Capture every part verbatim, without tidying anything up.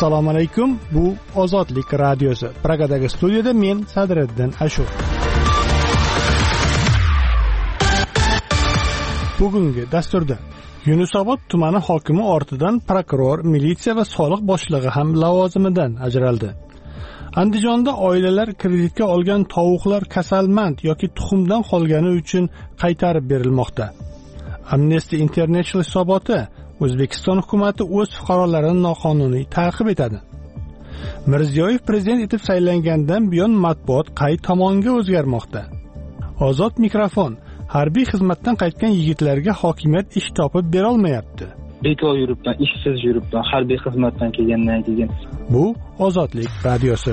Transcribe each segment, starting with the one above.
Assalomu alaykum. Bu Ozodlik radiosi. Pragadagi studiyada men Sadriddin Ashur. Bugungi dasturda Yunusobod tumani hokimi ortidan prokuror, militsiya va soliq boshlig'i ham lavozimidan ajraldi. Andijonda oilalar kreditga olgan tovuqlar kasalmand yoki tuxumdan qolgani uchun qaytarib berilmoqda. Amnesty International hisoboti O'zbekiston hukumatı o'z fuqarolarini noqonuniy ta'qib etadi. Mirziyoyev prezident etib saylangandan buyon matbuot qay tomonga o'zgarmoqda? Ozod mikrofon. Harbiy xizmatdan qaytgan yigitlarga hokimiyat ish topib bera olmayapti. Bekor yuribman, ishsiz yuribman, harbiy xizmatdan kelgandan keyin. Bu Ozodlik radiosi.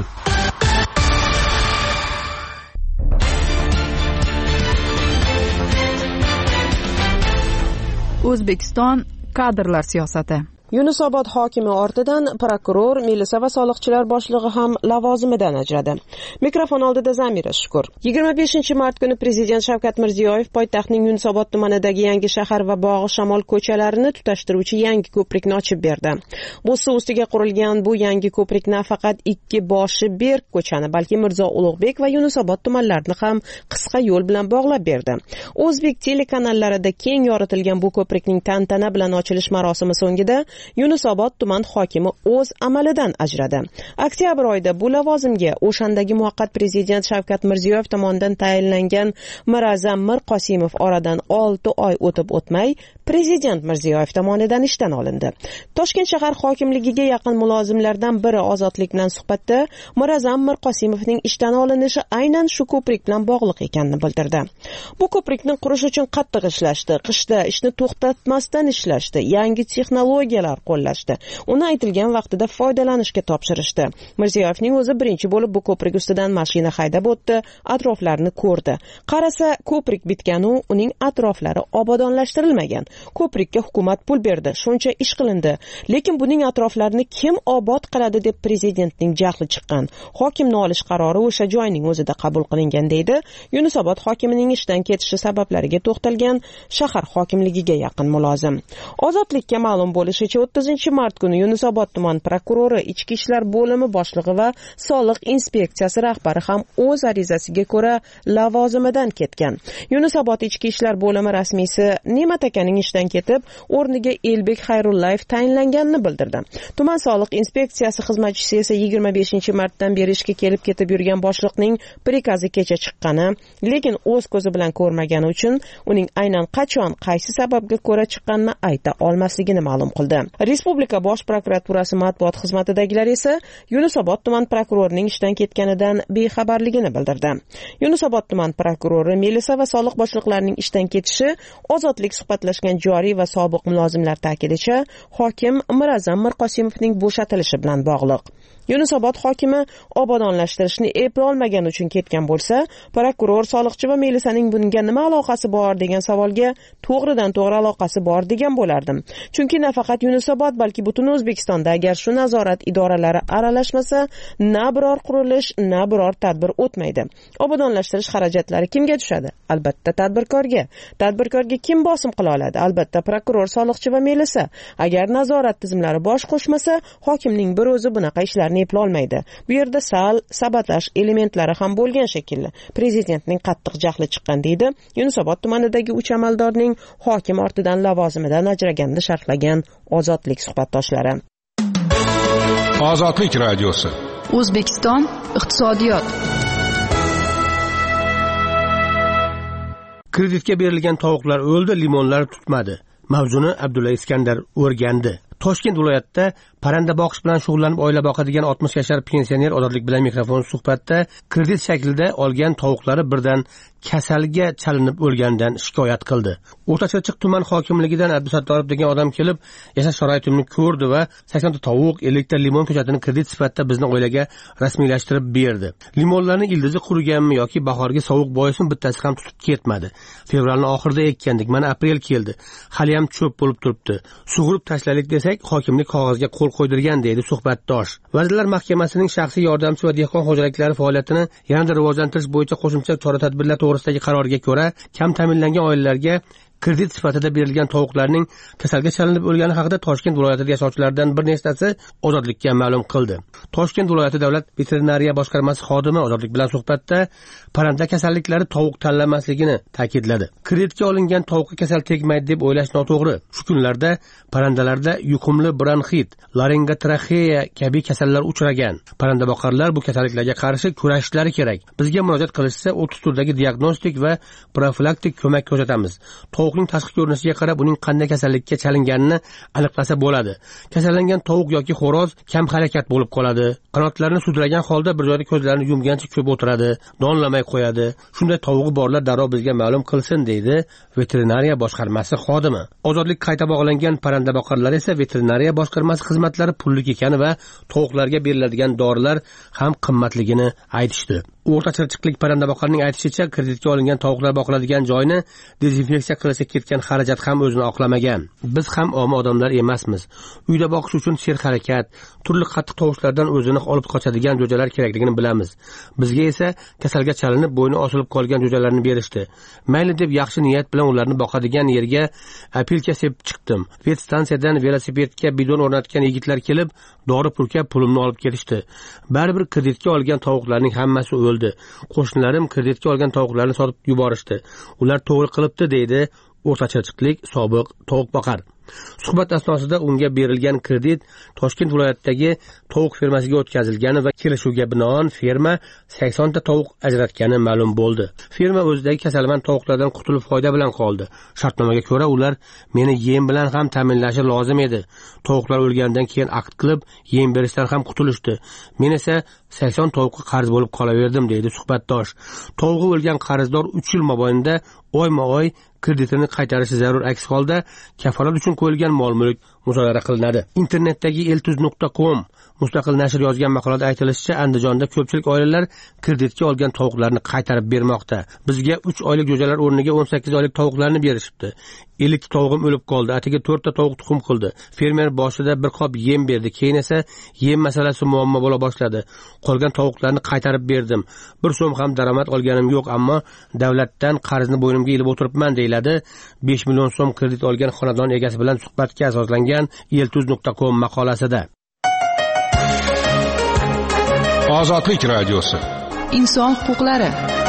O'zbekiston kadrlar siyosati. Yunusobod hokimi ortidan prokuror, militsiya va soliqchilar boshlig'i ham lavozimidan ajradi. Mikrofon oldida Zamira Shukur. yigirma beshinchi mart kuni prezident Shavkat Mirziyoyev poytaxtning Yunusobod tumanidagi yangi shahar va Bog'i Shamol ko'chalarini tutashtiruvchi yangi ko'prikni ochib berdi. Bu suv ustiga qurilgan bu yangi ko'prik nafaqat ikki boshi berk ko'chani, balki Mirzo Ulug'bek va Yunusobod tumanlarini ham qisqa yo'l bilan bog'lab berdi. O'zbek telekanallarida keng yoritilgan bu ko'prikning tantana bilan ochilish marosimi so'ngida Yunusobod tuman hokimi o'z amalidan ajradi. Oktyabr oyida bu lavozimga o'shandagi muvaqqat prezident Shavkat Mirziyoyev tomonidan tayinlangan Mirazam Mirqosimov oradan olti oy o'tib o'tmay prezident Mirziyoyev tomonidan ishdan olindi. Toshkent shahar hokimligiga yaqin mulozimlardan biri Ozodlik bilan suhbatda Mirazam Mirqosimovning ishdan olinishi aynan shu ko'prik bilan bog'liq ekanini bildirdi. Bu ko'prikni qurish uchun qattiq ishlashdi, qishda ishni to'xtatmasdan ishlashdi, yangi texnologiyalar qo'llashdi. Uni aytilgan vaqtida foydalanishga topshirishdi. Mirziyoyevning o'zi birinchi bo'lib bu ko'prik ustidan mashina haydab o'tdi, atroflarini ko'rdi. Qarasa, ko'prik bitgan u, uning atroflari obodonlashtirilmagan. Ko'prikka hukumat pul berdi, shuncha ish qilindi. Lekin buning atroflarini kim obod qiladi deb prezidentning jahli chiqqan. Hokimni olish qarori o'sha joyning o'zida qabul qilingan deydi. Yunusobod hokimining ishdan ketishi sabablariga to'xtalgan shahar hokimligiga yaqin mulozim. Ozodlikka ma'lum bo'lishicha o'ttizinchi mart kuni Yunusobod tuman prokurori, ichki ishlar bo'limi boshlig'i va soliq inspeksiyasi rahbari ham o'z arizasiga ko'ra lavozimidan ketgan. Yunusobod ichki ishlar bo'limi rasmiysi Ne'mat akaning ishdan ketib, o'rniga Elbek Xayrullayev tayinlanganini bildirdi. Tuman soliq inspeksiyasi xizmatchisi esa yigirma beshinchi martdan beri ishga kelib ketib yurgan boshliqning prikazi kecha chiqqani, lekin o'z ko'zi bilan ko'rmagani uchun uning aynan qachon, qaysi sababga ko'ra chiqqanini ayta olmasligini ma'lum qildi. Respublika bosh prokuraturasi matbuot xizmatidagilar esa Yunusobod tuman prokurorining ishdan ketganidan bexabarligini bildirdi. Yunusobod tuman prokurori, militsiya va soliq boshliqlarining ishdan ketishi Ozodlik suhbatlashgan joriy va sobiq mulozimlar ta'kidincha hokim Mirazam Mirqosimovning bo'shatilishi bilan bog'liq. Yunusobod hokimi obodonlashtirishni eplolmagani uchun ketgan bo'lsa, prokuror, soliqchi va militsiyaning bunga nima aloqasi bor degan savolga to'g'ridan to'g'ri aloqasi bor degan bo'lardim. Chunki nafaqat Yunusobod, balki butun O'zbekistonda agar shu nazorat idoralari aralashmasa, na biror qurilish, na biror tadbir o'tmaydi. Obodonlashtirish xarajatlari kimga tushadi? Albatta tadbirkorga. Tadbirkorga kim bosim qila oladi? Albatta prokuror, soliqchi va militsiya. Agar nazorat tizimlari bosh qo'shmasa, hokimning bir o'zi bunaqa ishlarni eplolmaydi. Bu yerda sal sabotaj elementlari ham bo'lgan shekilli. Prezidentning qattiq jahli chiqqan deydi Yunusobod tumanidagi uch amaldorning hokim ortidan lavozimidan ajraganini sharhlagan Ozodlik suhbatdoshlari. Ozodlik radiosi. O'zbekiston iqtisodiyot. Kreditga berilgan tovuqlar o'ldi, limonlar tutmadi. Mavzuni Abdulla Iskandar o'rgandi. Toshkent viloyatida parranda boqish bilan shug'ullanib oila boqadigan oltmish yashar pensioner Ozodlik bilan mikrofon suhbatda kredit shaklida olgan tovuqlari birdan kasalga chalinib o'lganidan shikoyat qildi. O'rtachirchiq tuman hokimligidan Abdusattorov degan odam kelib, yashash sharoitimni ko'rdi va sakson ta tovuq, ellik ta limon ko'chatini kredit sifatida bizni oilaga rasmiylashtirib berdi. Limonlarning ildizi quriganmi yoki bahorgi sovuq boismi bittasi ham tutib ketmadi. Fevralning oxirida ekkandik, mana aprel keldi. Hali ham cho'p bo'lib turibdi. Sug'urib tashladik desak, hokimlik qog'ozga qo'l qo'ydirgan deydi suhbatdosh. Vazirlar Mahkamasining shaxsiy yordamchi va dehqon xo'jaliklari faoliyatini yanada rivojlantirish bo'yicha qo'shimcha chora-tadbirlar to'g'risidagi qaroriga ko'ra, kam ta'minlangan oilalarga Kredit sifatida berilgan tovuqlarning kasalga chalinib o'lgani haqida Toshkent viloyatida yashovchilardan bir nechtasi Ozodlikka ma'lum qildi. Toshkent viloyati davlat veterinariya boshqarmasi xodimi Ozodlik bilan suhbatda parranda kasalliklari tovuq tanlamasligini ta'kidladi. Kreditga olingan tovuqqa kasal tegmaydi deb o'ylash noto'g'ri. Shu kunlarda parrandalarda yuqumli bronxit, laringotraxeya kabi kasallar uchragan. Parrandaboqarlar bu kasalliklarga qarshi kurashishlari kerak. Bizga murojaat qilishsa o'ttiz turdagi diagnostik va profilaktik ko'mak ko'rsatamiz. Tovuqning tashqi ko'rinishiga qarab uning qanday kasallikka chalinganini aniqlasa bo'ladi. Kasallangan tovuq yoki xo'roz kam harakat bo'lib qoladi. Qanotlarini sudragan holda bir joyda ko'zlarini yumgancha ko'p o'tiradi, donlamay qo'yadi. Shunday tovug'i borlar darrov bizga ma'lum qilsin, deydi veterinariya boshqarmasi xodimi. Ozodlik qayta bog'langan parrandaboqarlar esa veterinariya boshqarmasi xizmatlari pullik ekani va tovuqlarga beriladigan dorilar ham qimmatligini aytishdi. O'rta chirchiqlik parrandaboqarning aytishicha, kreditga olingan tovuqlar boqiladigan joyni dezinfeksiya qilishga ketgan xarajat ham o'zini oqlamagan. Biz ham omma odamlar emasmiz. Uyda boqish uchun serharakat, turli qattiq tovushlardan o'zini olib qochadigan jo'jalar kerakligini bilamiz. Bizga esa kasalga chalinib bo'yni osilib qolgan jo'jalarni berishdi. Mayli deb yaxshi niyat bilan ularni boqadigan yerga apilka sepib chiqdim. Vet stansiyadan velosipedga bidon o'rnatgan yigitlar kelib, dori purkab pulimni olib ketishdi. Baribir kreditga olgan tovuqlarning hammasi o'ldi. Qo'shnilarim kreditga olgan tovuqlarni sotib yuborishdi. Ular to'g'ri qilibdi, deydi O'rta Chirchiqlik sobiq tovuqboqar. Suhbat asnosida unga berilgan kredit Toshkent viloyatidagi tovuq fermasiga o'tkazilgani va kelishuvga binoan ferma sakson ta tovuq ajratgani ma'lum bo'ldi. Ferma o'zidagi kasalmand tovuqlardan qutulib foyda bilan qoldi. Shartnomaga ko'ra ular meni yem bilan ham ta'minlashi lozim edi. Tovuqlar o'lganidan keyin aqd qilib yem berishdan ham qutulishdi. Men esa sakson tovuqqa qarz bo'lib qolaverdim, deydi suhbatdosh. Tovuqi o'lgan qarzdor uch yil mobaynida oyma-oy kreditini qaytarishi zarur, aks holda kafolat uchun qo'yilgan mol-mulk musodara qilinadi. Internetdagi eltuz nuqta com mustaqil nashr yozgan maqolada aytilishicha, Andijonda ko'pchilik oilalar kreditga olgan tovuqlarni qaytarib bermoqda. Bizga uch oylik jo'jalar o'rniga o'n sakkiz oylik tovuqlarni berishibdi. ellik tovug'im o'lib qoldi. Atiga to'rt ta tovuq tuxum qildi. Fermer boshida bir qop yem berdi. Keyin esa yem masalasi muammo bo'la boshladi. Qolgan tovuqlarni qaytarib berdim. Bir so'm ham daromad olganim yo'q, ammo davlatdan qarzni bo'ynimga ilib o'tiribman, deyiladi besh million so'm kredit olgan xonadon egasi bilan suhbatga asoslangan eltuz nuqta com maqolasida. Ozodlik radiosi. Inson huquqlari.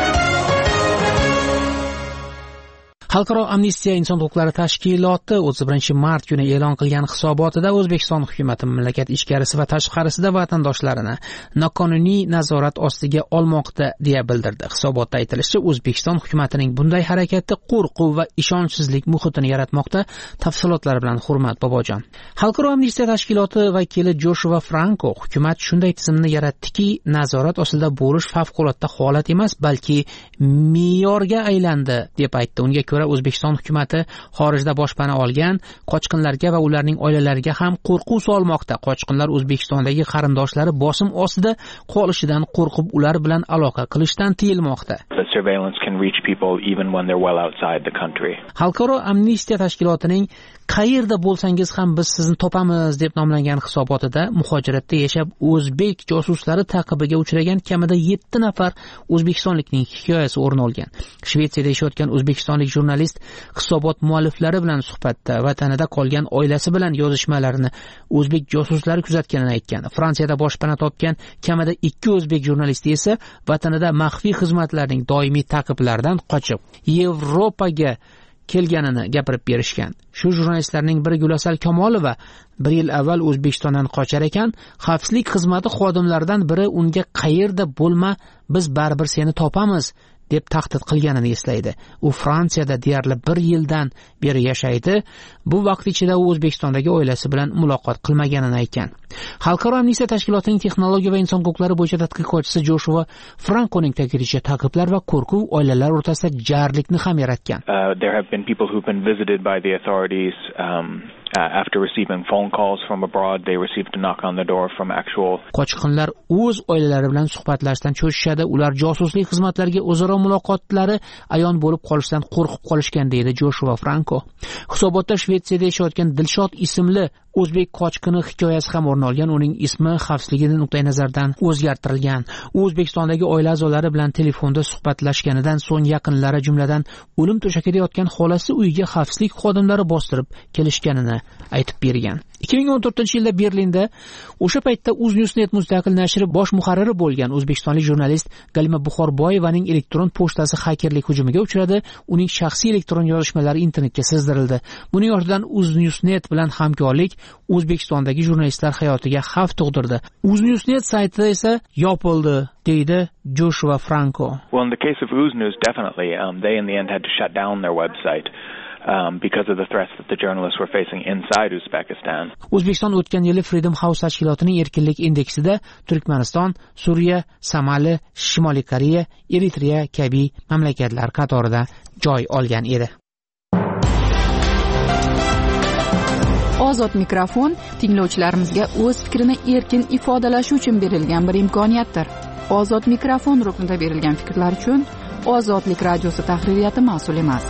Xalqaro amnistiya inson huquqlari tashkiloti o'ttiz birinchi mart kuni e'lon qilgan hisobotida O'zbekiston hukumati mamlakat ichkarisi va tashqarisida vatandoshlarini noqonuniy nazorat ostiga olmoqda deya bildirdi. Hisobotda aytilishicha, O'zbekiston hukumatining bunday harakati qo'rquv va ishonchsizlik muhitini yaratmoqda. Tafsilotlar bilan Hurmat Bobojon. Xalqaro amnistiya tashkiloti vakili Joshua Franco hukumat shunday tizimni yaratdiki, nazorat ostida bo'lish favqulodda holat emas, balki me'yorga aylandi deb aytdi. Unga ko'ra O'zbekiston hukumati xorijda boshpana olgan qochqinlarga va ularning oilalariga ham qo'rquv solmoqda. Qochqinlar O'zbekistondagi qarindoshlari bosim ostida qolishidan qo'rqib ular bilan aloqa qilishdan tiyilmoqda. Xalqaro amnistiya tashkilotining qayerda bo'lsangiz ham biz sizni topamiz deb nomlangan hisobotida muhojiratda yashab o'zbek josuslari taqibiga uchragan kamida yetti nafar o'zbekistonlikning hikoyasi o'rin olgan. Shvetsiyada yashayotgan o'zbekistonlik jurnalist hisobot mualliflari bilan suhbatda vatanida qolgan oilasi bilan yozishmalarini o'zbek josuslari kuzatganini aytgan. Fransiyada boshpana topgan kamida ikki o'zbek jurnalisti esa vatanida maxfiy xizmatlarning doimiy taqiblaridan qochib Yevropaga kelganini gapirib berishgan. Shu jurnalistlarning biri Gulasal Kamolova bir yil avval O'zbekistondan qochar ekan, xavfsizlik xizmati xodimlaridan biri unga qayerda bo'lma, biz baribir seni topamiz deb tahdid qilganini eslaydi. U Fransiyada deyarli bir yildan beri yashaydi. Bu vaqt ichida u O'zbekistondagi oilasi bilan muloqot qilmaganini aytgan. Xalqaro amnistiya tashkilotining texnologiya va inson huquqlari bo'yicha tadqiqotchisi Joshua Franconing ta'kidlashicha, taqiblar va qo'rquv oilalar o'rtasida jarlikni ham yaratgan. Uh, there have been people who've been visited by the authorities um Uh, after receiving phone calls from abroad, they received a knock on the door from actual. Qochqinlar o'z oilalari bilan suhbatlashishdan cho'chishadi. Ular josuslik xizmatlariga o'zaro muloqotlari ayon bo'lib qolishidan qo'rqib qolishgan deydi Joshua Franco. Hisobotda Shvetsiyada yashayotgan Dilshod ismli o'zbek qochqini hikoyasi ham o'rin olgan. Uning ismi xavfsizligi nuqtai nazaridan o'zgartirilgan. U O'zbekistondagi oila a'zolari bilan telefonda suhbatlashganidan so'ng yaqinlari, jumladan o'lim to'shagida yotgan xolasi uyiga xavfsizlik xodimlari bostirib kelishganini aytib bergan. ikki ming o'n to'rtinchi yilda Berlinda o'sha paytda UzNewsNet mustaqil nashri bosh muharriri bo'lgan o'zbekistonlik jurnalist Galima Buxorboyevaning elektron pochtasi xakerlik hujumiga uchradi. Uning shaxsiy elektron yozishmalari internetga sizdirildi. Buning ortidan UzNewsNet bilan hamkorlik O'zbekistondagi jurnalistlar hayotiga xavf tug'dirdi. UzNewsNet sayti esa yopildi, deydi Joshua Franco. Well, in the case of UzNews, definitely, um, they in the end had to shut down their website. Um, because of the threats that the journalists were facing inside Uzbekistan. O'zbekiston o'tgan yili Freedom House tashkilotining erkinlik indeksida Turkmaniston, Suriya, Somali, Shimoliy Koreya, Eritreya kabi mamlakatlar qatorida joy olgan edi. Ozod mikrofon tinglovchilarimizga o'z fikrini erkin ifodalashi uchun berilgan bir imkoniyatdir. Ozod mikrofon ruknida berilgan fikrlar uchun Ozodlik radiosi tahririyati mas'ul emas.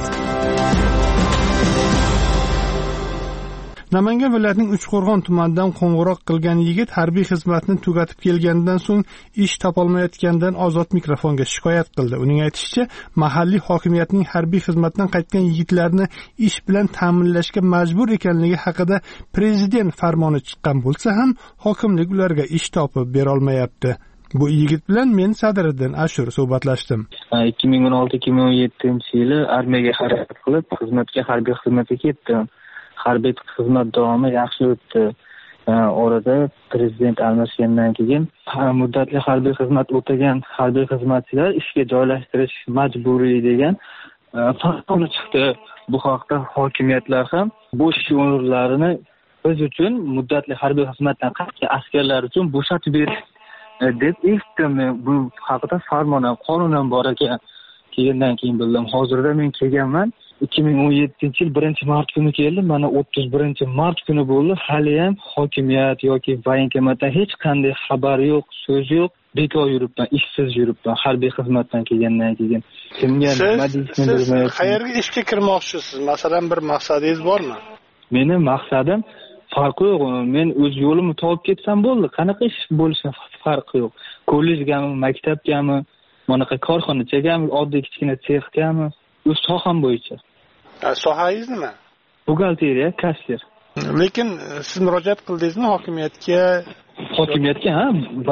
Namangan viloyatining Uchqo'rg'on tumanidan qo'ng'iroq qilgan yigit harbiy xizmatni tugatib kelganidan so'ng ish topolmayotganidan Ozod mikrofonga shikoyat qildi. Uning aytishicha, mahalliy hokimiyatning harbiy xizmatdan qaytgan yigitlarni ish bilan ta'minlashga majbur ekanligi haqida prezident farmoni chiqqan bo'lsa ham, hokimlik ularga ish topib bera olmayapti. Bu yigit bilan men Sadriddin Ashur suhbatlashdim. ikki ming o'n olti ikki ming o'n yettinchi yili armiyaga harakat qilib, xizmatga harbiy xizmatga ketdim. Harbiy xizmat davomi yaxshi o'tdi. Orada prezident almashgandan keyin muddatli harbiy xizmat o'tagan harbiy xizmatchilar ishga joylashtirish majburiy degan farmon chiqdi. Bu haqda hokimiyatlar ham bo'sh o'rinlarini biz uchun muddatli harbiy xizmatdan qaytgan askarlar uchun bo'shatib berish deb eshitdim. Bu haqida farmon ham qonun ham bor ekan. Kelgandan keyin bildim. Hozirda men kelganman. ikki ming o'n yettinchi yil birinchi mart kuni keldim. Mana o'ttiz birinchi mart kuni bo'ldi. Hali ham hokimiyat yoki voyenkomatdan hech qanday xabar yo'q, so'z yo'q. Bekor yuribman, ishsiz yuribman harbiy xizmatdan kelgandan keyin. Kimga nima deyishni bilmayapman. Qayerga ishga kirmoqchisiz? Masalan, bir maqsadingiz bormi? Meni maqsadim farqi yo'q. Men o'z yo'limni topib ketsam bo'ldi. Qanaqa ish bo'lishi farqi yo'q. Kollejgami, maktabgami, monaqa korxonachagami, oddiy kichkina sexgami, o'z soham bo'yicha. Sohangiz nima? Buxgalteriya, kassir. Lekin siz murojaat qildingizmi hokimiyatga? Hokimiyatga, ha,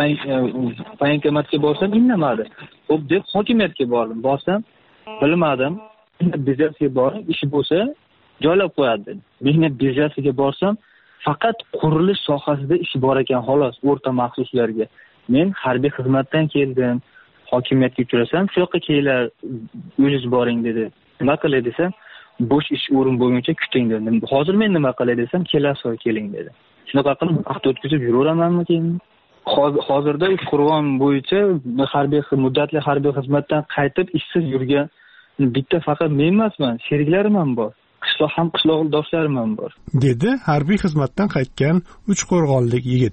voyenkomatga borsam indamadi. Xo'p deb hokimiyatga bordim. Borsam bilmadim. Biznesga borib, ish bo'lsa joylab qo'yadi. Mehnat birjasiga borsam faqat qurilish sohasida ish bor ekan, xolos, o'rta maxsuslarga. Men harbiy xizmatdan keldim. Hokimiyatga uchrasam, shu yoqqa kelinglar, o'zingiz boring dedi. Nima qilay desam, bo'sh ish o'rin bo'lguncha kuting dedim. Hozir men nima qilay desam, kelasi oy keling dedi. Shunaqa qilib vaqt o'tkazib yuraveramanmi keyin? Hozirda Uchqo'rg'on bo'yicha harbiy muddatli harbiy xizmatdan qaytib ishsiz yurgan bitta faqat men emasman, sheriklarim ham bor. Qishloq ham qishloqdoshlarim ham bor. Dedi harbiy xizmatdan qaytgan Uchqo'rg'onlik yigit.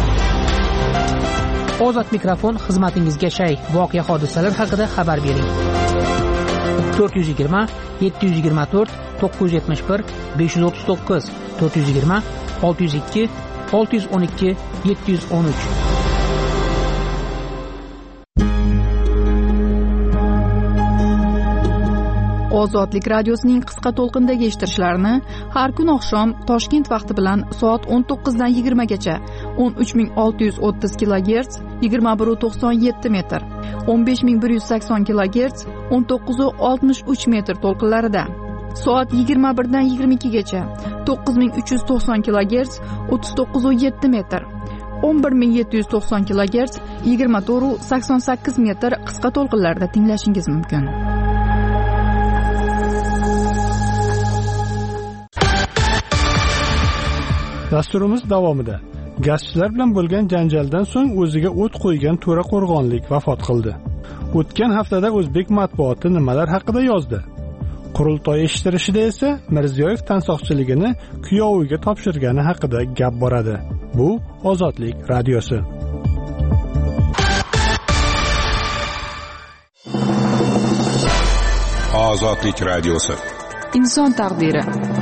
Ozod mikrofon xizmatingizga shay. Voqea hodisalar haqida xabar bering. to'rt yuz yigirma yetti yuz yigirma to'rt to'qqiz yuz yetmish bir besh yuz o'ttiz to'qqiz to'rt yuz yigirma olti yuz ikki olti yuz o'n ikki yetti yuz o'n uch. Ozodlik radiosining qisqa to'lqindagi eshittirishlarini har kun oqshom Toshkent vaqti bilan soat o'n to'qqiz dan yigirma gacha o'n uch ming olti yuz o'ttiz kilogerts yigirma bir nuqta to'qson yetti metr, o'n besh ming bir yuz sakson kilogerts o'n to'qqiz nuqta oltmish uch metr to'lqinlarida, soat yigirma bir dan yigirma ikki gacha to'qqiz ming uch yuz to'qson kilogerts o'ttiz to'qqiz nuqta yetti metr, o'n bir ming yetti yuz to'qson kilogerts yigirma to'rt nuqta sakson sakkiz metr qisqa to'lqinlarda tinglashingiz mumkin. Dasturimiz davomida gazchilar bilan bo'lgan janjaldan so'ng o'ziga o't qo'ygan To'raqo'rg'onlik vafot qildi. O'tgan haftada o'zbek matbuoti nimalar haqida yozdi? Qurultoy eshittirishida esa Mirziyoyev tansoqchiligini kuyoviga topshirgani haqida gap boradi. Bu Ozodlik radiosi. Ozodlik radiosi. Inson taqdiri.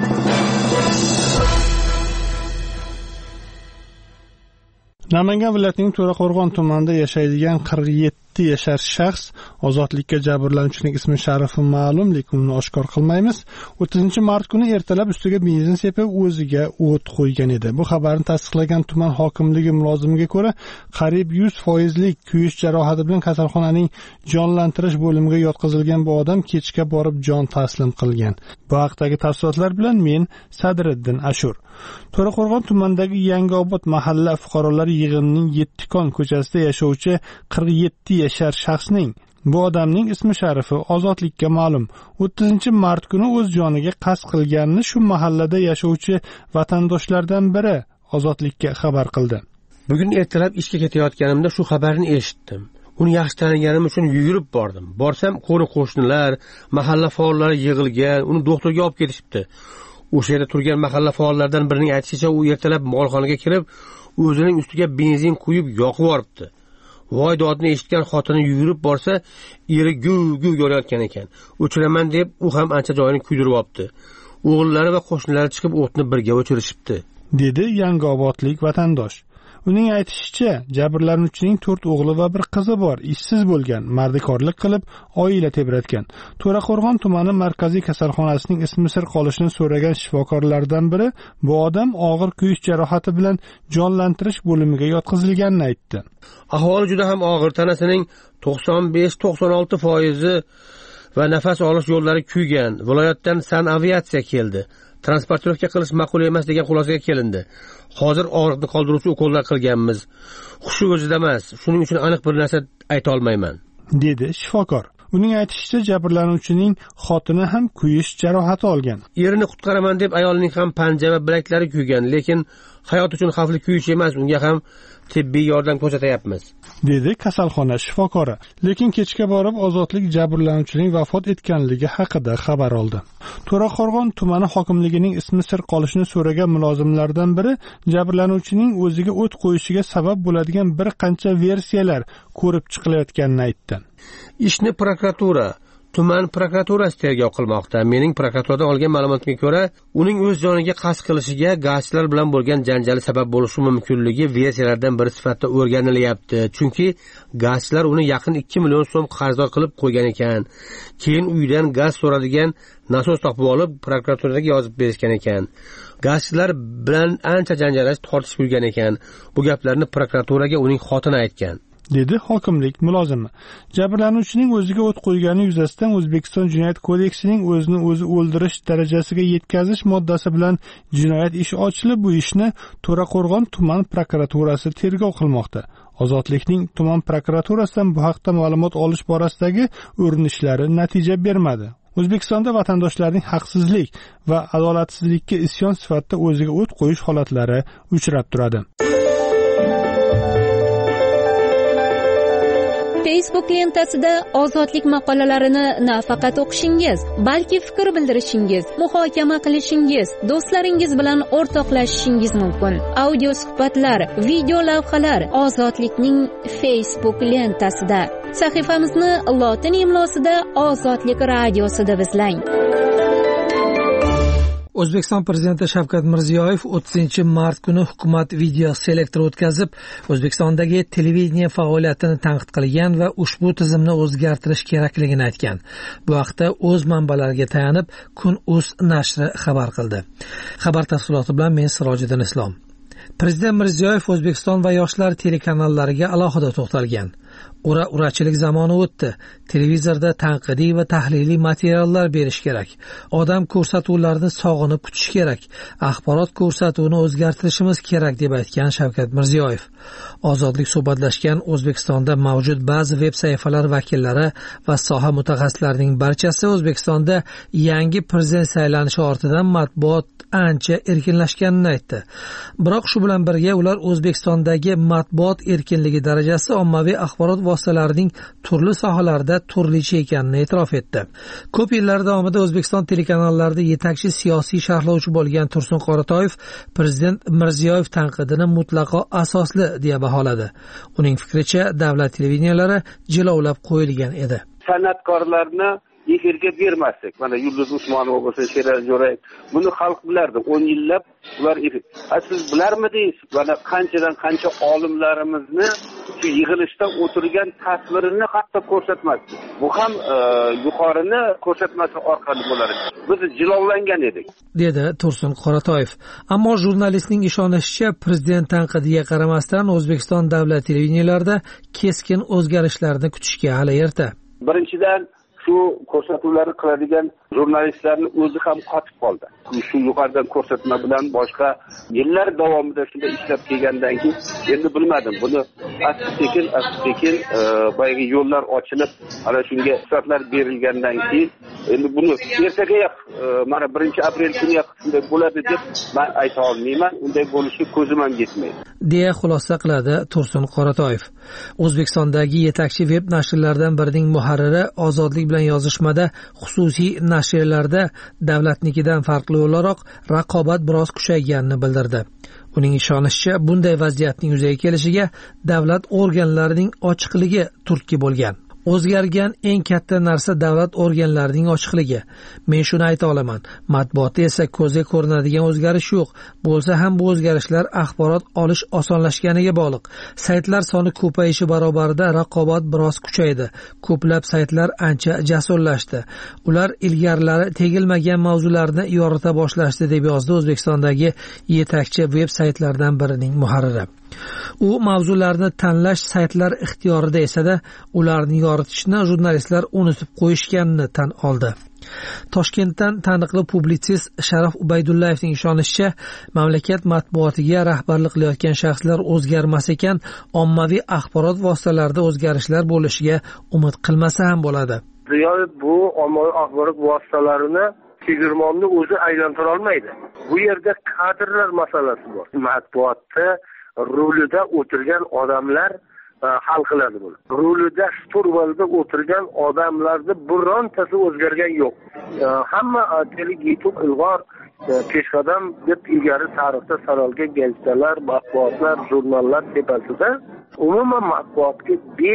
Namangan viloyatining To'raqo'rg'on tumanida yashaydigan qirq yetti yashar shaxs ozodlikka jabrlanuvchining ismi sharifi ma'lum, lekin uni oshkor qilmaymiz. o'ttizinchi mart kuni ertalab ustiga benzin sepib o'ziga o't qo'ygan edi. Bu xabarni tasdiqlagan tuman hokimligi mulozimiga ko'ra, qariyb yuz foizlik kuyish jarohati bilan kasalxonaning jonlantirish bo'limiga yotqizilgan bu odam kechga borib jon taslim qilgan. Bu haqdagi tafsilotlar bilan men Sadriddin Ashur. To'raqo'rg'on tumanidagi Yangiobod mahalla fuqarolar yig'inining Yettikon ko'chasida yashovchi qirq yetti yashar shaxsning, bu odamning ismi sharifi ozodlikka ma'lum, o'ttizinchi mart kuni o'z joniga qasd qilganini shu mahallada yashovchi vatandoshlardan biri ozodlikka xabar qildi. Bugun ertalab ishga ketayotganimda shu xabarni eshitdim. Uni yaxshi taniganim uchun yugurib bordim. Borsam, qo'ni qo'shnilar, mahalla faollari yig'ilgan, uni doktorga olib ketishibdi. O'sha yerda turgan mahalla faollaridan birining aytishicha, u ertalab molxonaga kirib, o'zining ustiga benzin quyib yoqib yuboribdi. Voy dodni eshitgan xotini yugurib borsa, eri guv-guv yorayotgan ekan. O'chiraman deb, u ham ancha joyini kuydirib olibdi. O'g'illari va qo'shnilari chiqib o'tni birga o'chirishibdi, dedi Yangiobodlik vatandosh. Uning aytishicha, jabrlanuvchining to'rt o'g'li va bir qizi bor, ishsiz bo'lgan, mardikorlik qilib, oila tebratgan. To'raqo'rg'on tumani markaziy kasalxonasining ismi sir qolishini so'ragan shifokorlardan biri bu odam og'ir kuyish jarohati bilan jonlantirish bo'limiga yotqizilganini aytdi. Ahvoli juda ham og'ir, tanasining to'qson besh to'qson olti foizi va nafas olish yo'llari kuygan. Viloyatdan sanaviatsiya keldi. Transportirovka qilish ma'qul emas degan xulosaga kelindi. Hozir og'riqni qoldiruvchi ukollar qilganmiz. Hushi o'zida emas. Shuning uchun aniq bir narsa ayta olmayman, dedi shifokor. Uning aytishicha, jabrlanuvchining xotini ham kuyish jarohati olgan. Erini qutqaraman deb ayolning ham panja va bilaklari kuygan, lekin hayot uchun xavfli kuyish emas, unga ham tibbiy yordam ko'rsatyapmiz, dedi kasalxona shifokori. Lekin kechga borib ozodlik jabrlanuvchining vafot etganligi haqida xabar oldi. To'raqo'rg'on tumani hokimligining ismi sir qolishini so'ragan mulozimlardan biri jabrlanuvchining o'ziga o't qo'yishiga sabab bo'ladigan bir qancha versiyalar ko'rib chiqilayotganini aytdi. Ishni prokuratura, tuman prokuraturasi tergov qilmoqda. Mening prokuraturadan olgan ma'lumotimga ko'ra, uning o'z joniga qasd qilishiga gazchilar bilan bo'lgan janjali sabab bo'lishi mumkinligi versiyalardan biri sifatida o'rganilyapti. Chunki gazchilar uni yaqin ikki million so'm qarzdor qilib qo'ygan ekan. Keyin uydan gaz so'radigan nasos topib olib, prokuraturaga yozib berishgan ekan. Gazchilar bilan ancha janjalash, tortishib yurgan ekan. Bu gaplarni prokuraturaga uning xotini aytgan, dedi hokimlik mulozimi. Jabrlanuvchining o'ziga o't qo'ygani yuzasidan O'zbekiston Jinoyat kodeksining o'zini o'zi o'ldirish darajasiga yetkazish moddasi bilan jinoyat ishi ochilib, bu ishni To'raqo'rg'on tuman prokuraturasi tergov qilmoqda. Ozodlikning tuman prokuraturasidan bu haqda ma'lumot olish borasidagi urinishlari natija bermadi. O'zbekistonda vatandoshlarning haqsizlik va adolatsizlikka isyon sifatida o'ziga o't qo'yish holatlari uchrab turadi. Facebook lentasida ozodlik maqolalarini nafaqat o'qishingiz, balki fikr bildirishingiz, muhokama qilishingiz, do'stlaringiz bilan o'rtoqlashishingiz mumkin. Audio suhbatlar, video lavhalar ozodlikning Facebook lentasida. Sahifamizni lotin imlosida Ozodlik radiosida izlang. O'zbekiston prezidenti Shavkat Mirziyoyev o'ttizinchi mart kuni hukumat video selektor o'tkazib, O'zbekistondagi televideniye faoliyatini tanqid qilgan va ushbu tizimni o'zgartirish kerakligini aytgan. Bu haqda o'z manbalariga tayanib, Kun.uz nashri xabar qildi. Xabar tafsiloti bilan men Sirojiddin Islom. Prezident Mirziyoyev O'zbekiston va yoshlar telekanallariga alohida to'xtalgan. Ura-urachilik zamoni o'tdi. Televizorda tanqidiy va tahliliy materiallar berish kerak. Odam ko'rsatuvlarini sog'inib kutish kerak. Axborot ko'rsatuvini o'zgartirishimiz kerak deb aytgan Shavkat Mirziyoyev. Ozodlik suhbatlashgan O'zbekistonda mavjud ba'zi veb sayfalar vakillari va soha mutaxassislarining barchasi O'zbekistonda yangi prezident saylanishi ortidan matbuot ancha erkinlashganini aytdi. Biroq shu bilan birga ular O'zbekistondagi matbuot erkinligi darajasi ommaviy axborot axborot vositalarining turli sohalarda turlicha ekanini e'tirof etdi. Ko'p yillar davomida O'zbekiston telekanallarida yetakchi siyosiy sharhlovchi bo'lgan Tursun Qoratoyev prezident Mirziyoyev tanqidini mutlaqo asosli deya baholadi. Uning fikricha, davlat televideniyalari jilovlab qo'yilgan edi. San'atkorlarni efirga bermaslik. Mana Yulduz Usmonova bo'lsa, Sherali Jo'rayev, buni xalq bilardi. o'n yillab ular efir. Siz bilarmidingiz? Mana qanchadan qancha olimlarimizni shu yig'ilishda o'tirgan tasvirini hatto ko'rsatmasdi. Bu ham e, yuqorini ko'rsatmasi orqali bo'lar edi. Biz jilovlangan edik, dedi Tursun Qoratoyev. Ammo jurnalistning ishonishicha, prezident tanqidiga qaramasdan O'zbekiston davlat televideniyalarida keskin o'zgarishlarni kutishga hali erta. Birinchidan shu ko'rsatuvlarni qiladigan jurnalistlarning o'zi ham qotib qoldi. Shu yuqoridan ko'rsatma bilan boshqa yillar davomida shunday ishlab kelgandan keyin endi bilmadim, buni asta-sekin asta-sekin boyagi yo'llar ochilib, ana shunga ruxsatlar berilgandan keyin endi buni ertagayoq mana birinchi aprel kuniyoq shunday bo'ladi deb men ayta olmayman. Unday bo'lishi ko'zim ham yetmaydi, deya xulosa qiladi Tursun Qoratoyev. O'zbekistondagi yetakchi veb nashrlardan birining muharriri ozodlik bilan yozishmada xususiy nashrlarda davlatnikidan farqli o'laroq raqobat biroz kuchayganini bildirdi. Uning ishonishicha, bunday vaziyatning yuzaga kelishiga davlat organlarining ochiqligi turtki bo'lgan. O'zgargan eng katta narsa davlat organlarining ochiqligi. Men shuni ayta olaman. Matbuotda esa ko'zga ko'rinadigan o'zgarish yo'q. Bo'lsa ham bu o'zgarishlar axborot olish osonlashganiga bog'liq. Saytlar soni ko'payishi barobarida raqobat biroz kuchaydi. Ko'plab saytlar ancha jasurlashdi. Ular ilgarilari tegilmagan mavzularni yorita boshlashdi, deb yozdi O'zbekistondagi yetakchi veb saytlardan birining muharriri. U mavzularni tanlash saytlar ixtiyorida esa-da, ularni yoritishni jurnalistlar unutib qo'yishganini tan oldi. Toshkentdan taniqli publitsist Sharaf Ubaydullayevning ishonishicha, mamlakat matbuotiga rahbarlik qilayotgan shaxslar o'zgarmas ekan, ommaviy axborot vositalarida o'zgarishlar bo'lishiga umid qilmasa ham bo'ladi. Bu ommaviy axborot vositalarini tegirmonni o'zi aylantira olmaydi. Bu yerda kadrlar masalasi bor. Matbuotda rulida o'tirgan odamlar hal qiladi buni. Rulida shturvalda o'tirgan odamlarda birontasi o'zgargan yo'q. Hamma atalik yetib ilg'or peshqadam deb ilgari tarixda sanalgan gazetalar, matbuotlar, jurnallar tepasida umuman matbuotga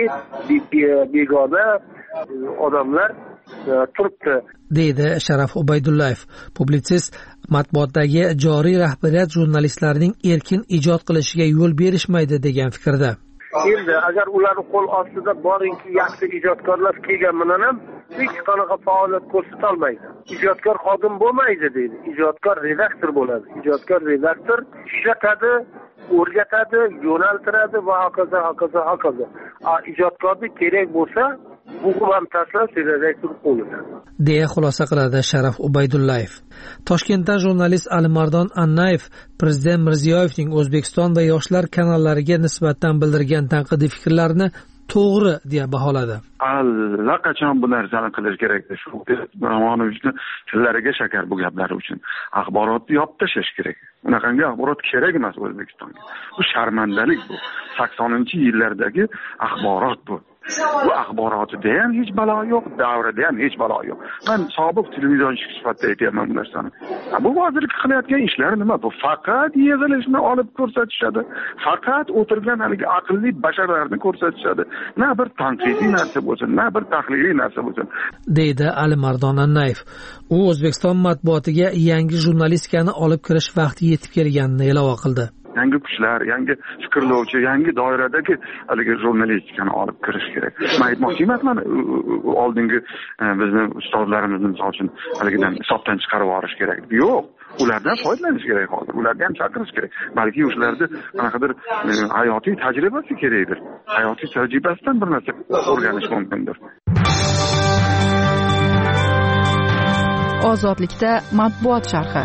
begona odamlar turibdi, deydi Sharaf Ubaydullayev. Publitsist matbuotdagi joriy rahbariyat jurnalistlarning erkin ijod qilishiga yo'l berishmaydi degan fikrda. Endi agar ularning qo'l ostida boringki yaxshi ijodkorlar kelgan bilan ham hech qanaqa faoliyat ko'rsata olmaydi. Ijodkor xodim bo'lmaydi deydi. Ijodkor redaktor bo'ladi. Ijodkor redaktor ishlatadi, o'rgatadi, yo'naltiradi va hokazo, hokazo, hokazo. A ijodkorga kerak bo'lsa bu ham tashlab redaktor qo'lida, deya xulosa qiladi Sharaf Ubaydullayev. Toshkentdan jurnalist Alimardon Annayev prezident Mirziyoyevning O'zbekiston va yoshlar kanallariga nisbatan bildirgan tanqidiy fikrlarini to'g'ri deya baholadi. Allaqachon bu narsani qilish kerak. Shu Romonovichni tillariga shakar bu gaplari uchun. Axborotni yopib tashlash kerak. Bunaqangi axborot kerak emas O'zbekistonga. Bu sharmandalik bu. saksoninchi yillardagi axborot bu. Bu axborotida ham hech balo yo'q, davrida ham hech balo yo'q. Men sobiq televizorchi sifatida aytaman bu narsani. Bu hozirgi qilayotgan ishlar nima? Bu faqat yig'ilishni olib ko'rsatishadi. Faqat o'tirgan haligi aqlli basharlarni ko'rsatishadi. Na bir tanqidiy narsa bo'lsin, na bir tahliliy narsa bo'lsin, deydi Alimardon Annayev. U O'zbekiston matbuotiga yangi jurnalistikani olib kirish vaqti yetib kelganini e'lon qildi. Yangi kuchlar, yangi fikrlovchi, yangi doiradagi haligi jurnalistikani olib kirish kerak. Men aytmoqchi emasman, oldingi bizni ustozlarimizni misol uchun haligidan hisobdan chiqarib yuborish kerak. Yo'q, ulardan foydalanish kerak hozir. Ularga ham chaqirish kerak. Balki o'shalarda qanaqadir hayotiy tajribasi kerakdir. Hayotiy tajribasidan bir narsa o'rganish mumkindir. Ozodlikda matbuot sharhi.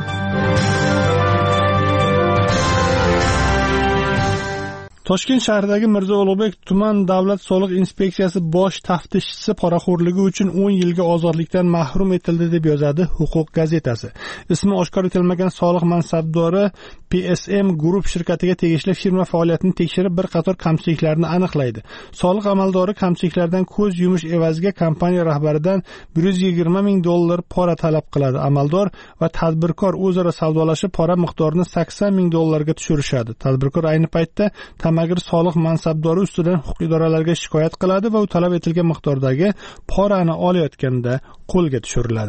Toshkent shahridagi Mirzo Ulug'bek tuman davlat soliq inspeksiyasi bosh taftishchisi poraxo'rligi uchun o'n yilga ozodlikdan mahrum etildi deb yozadi Huquq gazetasi. Ismi oshkor etilmagan soliq mansabdori P S M Group shirkatiga tegishli firma faoliyatini tekshirib bir qator kamchiliklarni aniqlaydi. Soliq amaldori kamchiliklardan ko'z yumish evaziga kompaniya rahbaridan bir yuz yigirma ming dollar pora talab qiladi. Amaldor va tadbirkor o'zaro savdolashib pora miqdorini sakson ming dollarga tushirishadi. Tadbirkor ayni paytda tamagir soliq mansabdori ustidan huquq idoralariga shikoyat qiladi va u talab etilgan miqdordagi porani olayotganda qo'lga tushiriladi.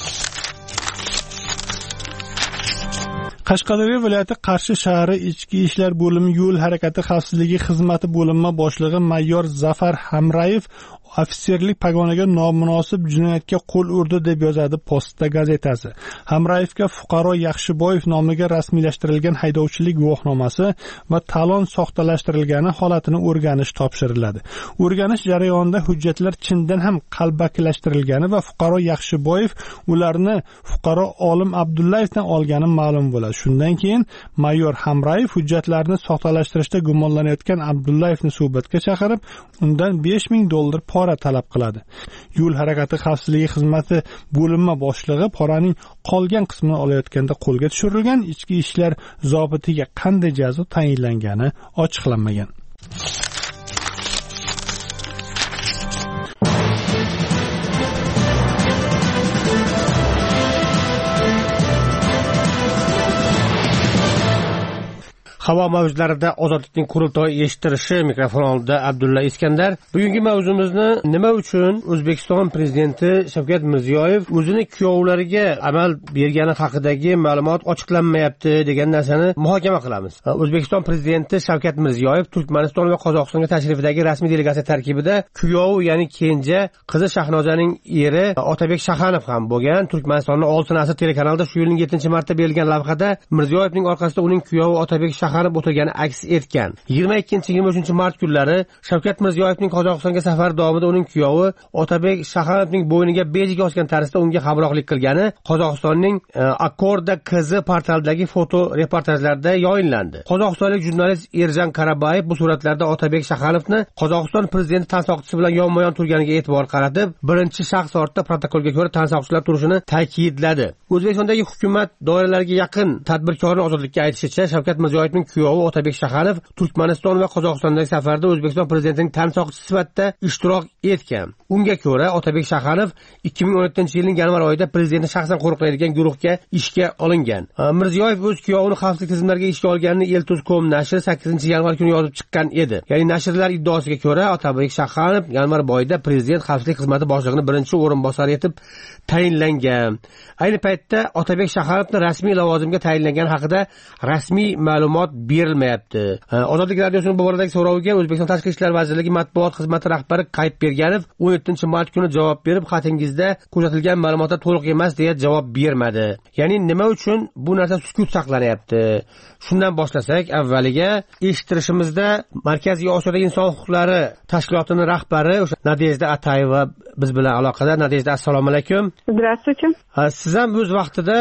Qashqadaryo viloyati Qarshi shahri Ichki ishlar bo'limi yo'l harakati xavfsizligi xizmati bo'limi boshlig'i mayor Zafar Hamrayev ofitserlik pogoniga nomunosib jinoyatga qo'l urdi deb yozadi Posta gazetasi. Hamrayevga fuqaro Yaxshiboyev nomiga rasmiylashtirilgan haydovchilik guvohnomasi va talon soxtalashtirilgani holatini o'rganish topshiriladi. O'rganish jarayonida hujjatlar chindan ham qalbakilashtirilgani va fuqaro Yaxshiboyev ularni fuqaro Olim Abdullayevdan olgani ma'lum bo'ladi. Shundan keyin mayor Hamrayev hujjatlarni soxtalashtirishda gumonlanayotgan Abdullayevni suhbatga chaqirib, undan besh ming dollar pora talab qiladi. Yo'l harakati xavfsizligi xizmati bo'limi boshlig'i poraning qolgan qismini olayotganda qo'lga tushirilgan. Ichki ishlar zobitiga qanday jazo tayinlangani ochiqlanmagan. Havo mavjlarida ozodlikning qurultoyi eshittirishi mikrofon oldida Abdulla Iskandar. Bugungi mavzumizni nima uchun O'zbekiston prezidenti Shavkat Mirziyoyev o'zini kuyovlariga amal bergani haqidagi ma'lumot ochiqlanmayapti degan narsani muhokama qilamiz. O'zbekiston prezidenti Shavkat Mirziyoyev Turkmaniston va Qozog'istonga tashrifidagi rasmiy delegatsiya tarkibida kuyovi, ya'ni kenja qizi Shahnozaning eri Otabek Shahanov ham bo'lgan. Turkmanistonning Oltin asr telekanalida shu yilning yettinchi martda berilgan lavhada Mirziyoyevning orqasida uning kuyovi Otabek Shahanov o'tirgani aks etgan. yigirma ikkinchi yigirma uchinchi mart kunlari Shavkat Mirziyoyevning Qozog'istonga safari davomida uning kuyovi Otabek Shahanovning bo'yniga bejik osgan tarzda unga hamrohlik qilgani Qozog'istonning e, Akorda qizi portalidagi foto reportajlarda yoyinlandi. Qozog'istonlik jurnalist Erjan Karabayev bu suratlarda Otabek Shahanovni Qozog'iston prezidenti tansoqchisi bilan yonma-yon turganiga e'tibor qaratib, birinchi shaxs ortida protokolga ko'ra tansoqchilar turishini ta'kidladi. O'zbekistondagi hukumat doiralariga yaqin tadbirkorning ozodlikka aytishicha, Shavkat Mirziyoyevning kuyovi Otabek Shahanov Turkmaniston va Qozog'istondagi safarda O'zbekiston prezidentining tansoqchisi sifatida ishtirok etgan. Unga ko'ra Otabek Shahanov ikki ming o'n yettinchi yilning yanvar oyida prezidentni shaxsan qo'riqlaydigan guruhga ishga olingan. Mirziyoyev o'z kuyovini xavfsizlik tizimlariga ishga olganini Eltuz nokta com nashri sakkizinchi yanvar kuni yozib chiqqan edi. Ya'ni nashrlar iddaosiga ko'ra Otabek Shahanov yanvar oyida prezident xavfsizlik xizmati boshlig'ini birinchi o'rinbosari etib tayinlangan. Ayni paytda Otabek Shahanovni rasmiy lavozimga tayinlangani haqida rasmiy ma'lumot berilmayapti. Ozodlik radiosining bu boradagi so'roviga O'zbekiston Tashqi ishlar vazirligi matbuot xizmati rahbari Qaytberganov o'n yettinchi mart kuni javob berib, xatingizda ko'rsatilgan ma'lumotlar to'liq emas deya javob bermadi. Ya'ni nima uchun bu narsa sukut saqlanyapti? Shundan boshlasak, avvaliga eshittirishimizda Markaziy Osiyoda inson huquqlari tashkilotining rahbari o'sha Nadejda Atayeva biz bilan aloqada. Nadejda, assalomu alaykum. Здравствуйте. Siz ham o'z vaqtida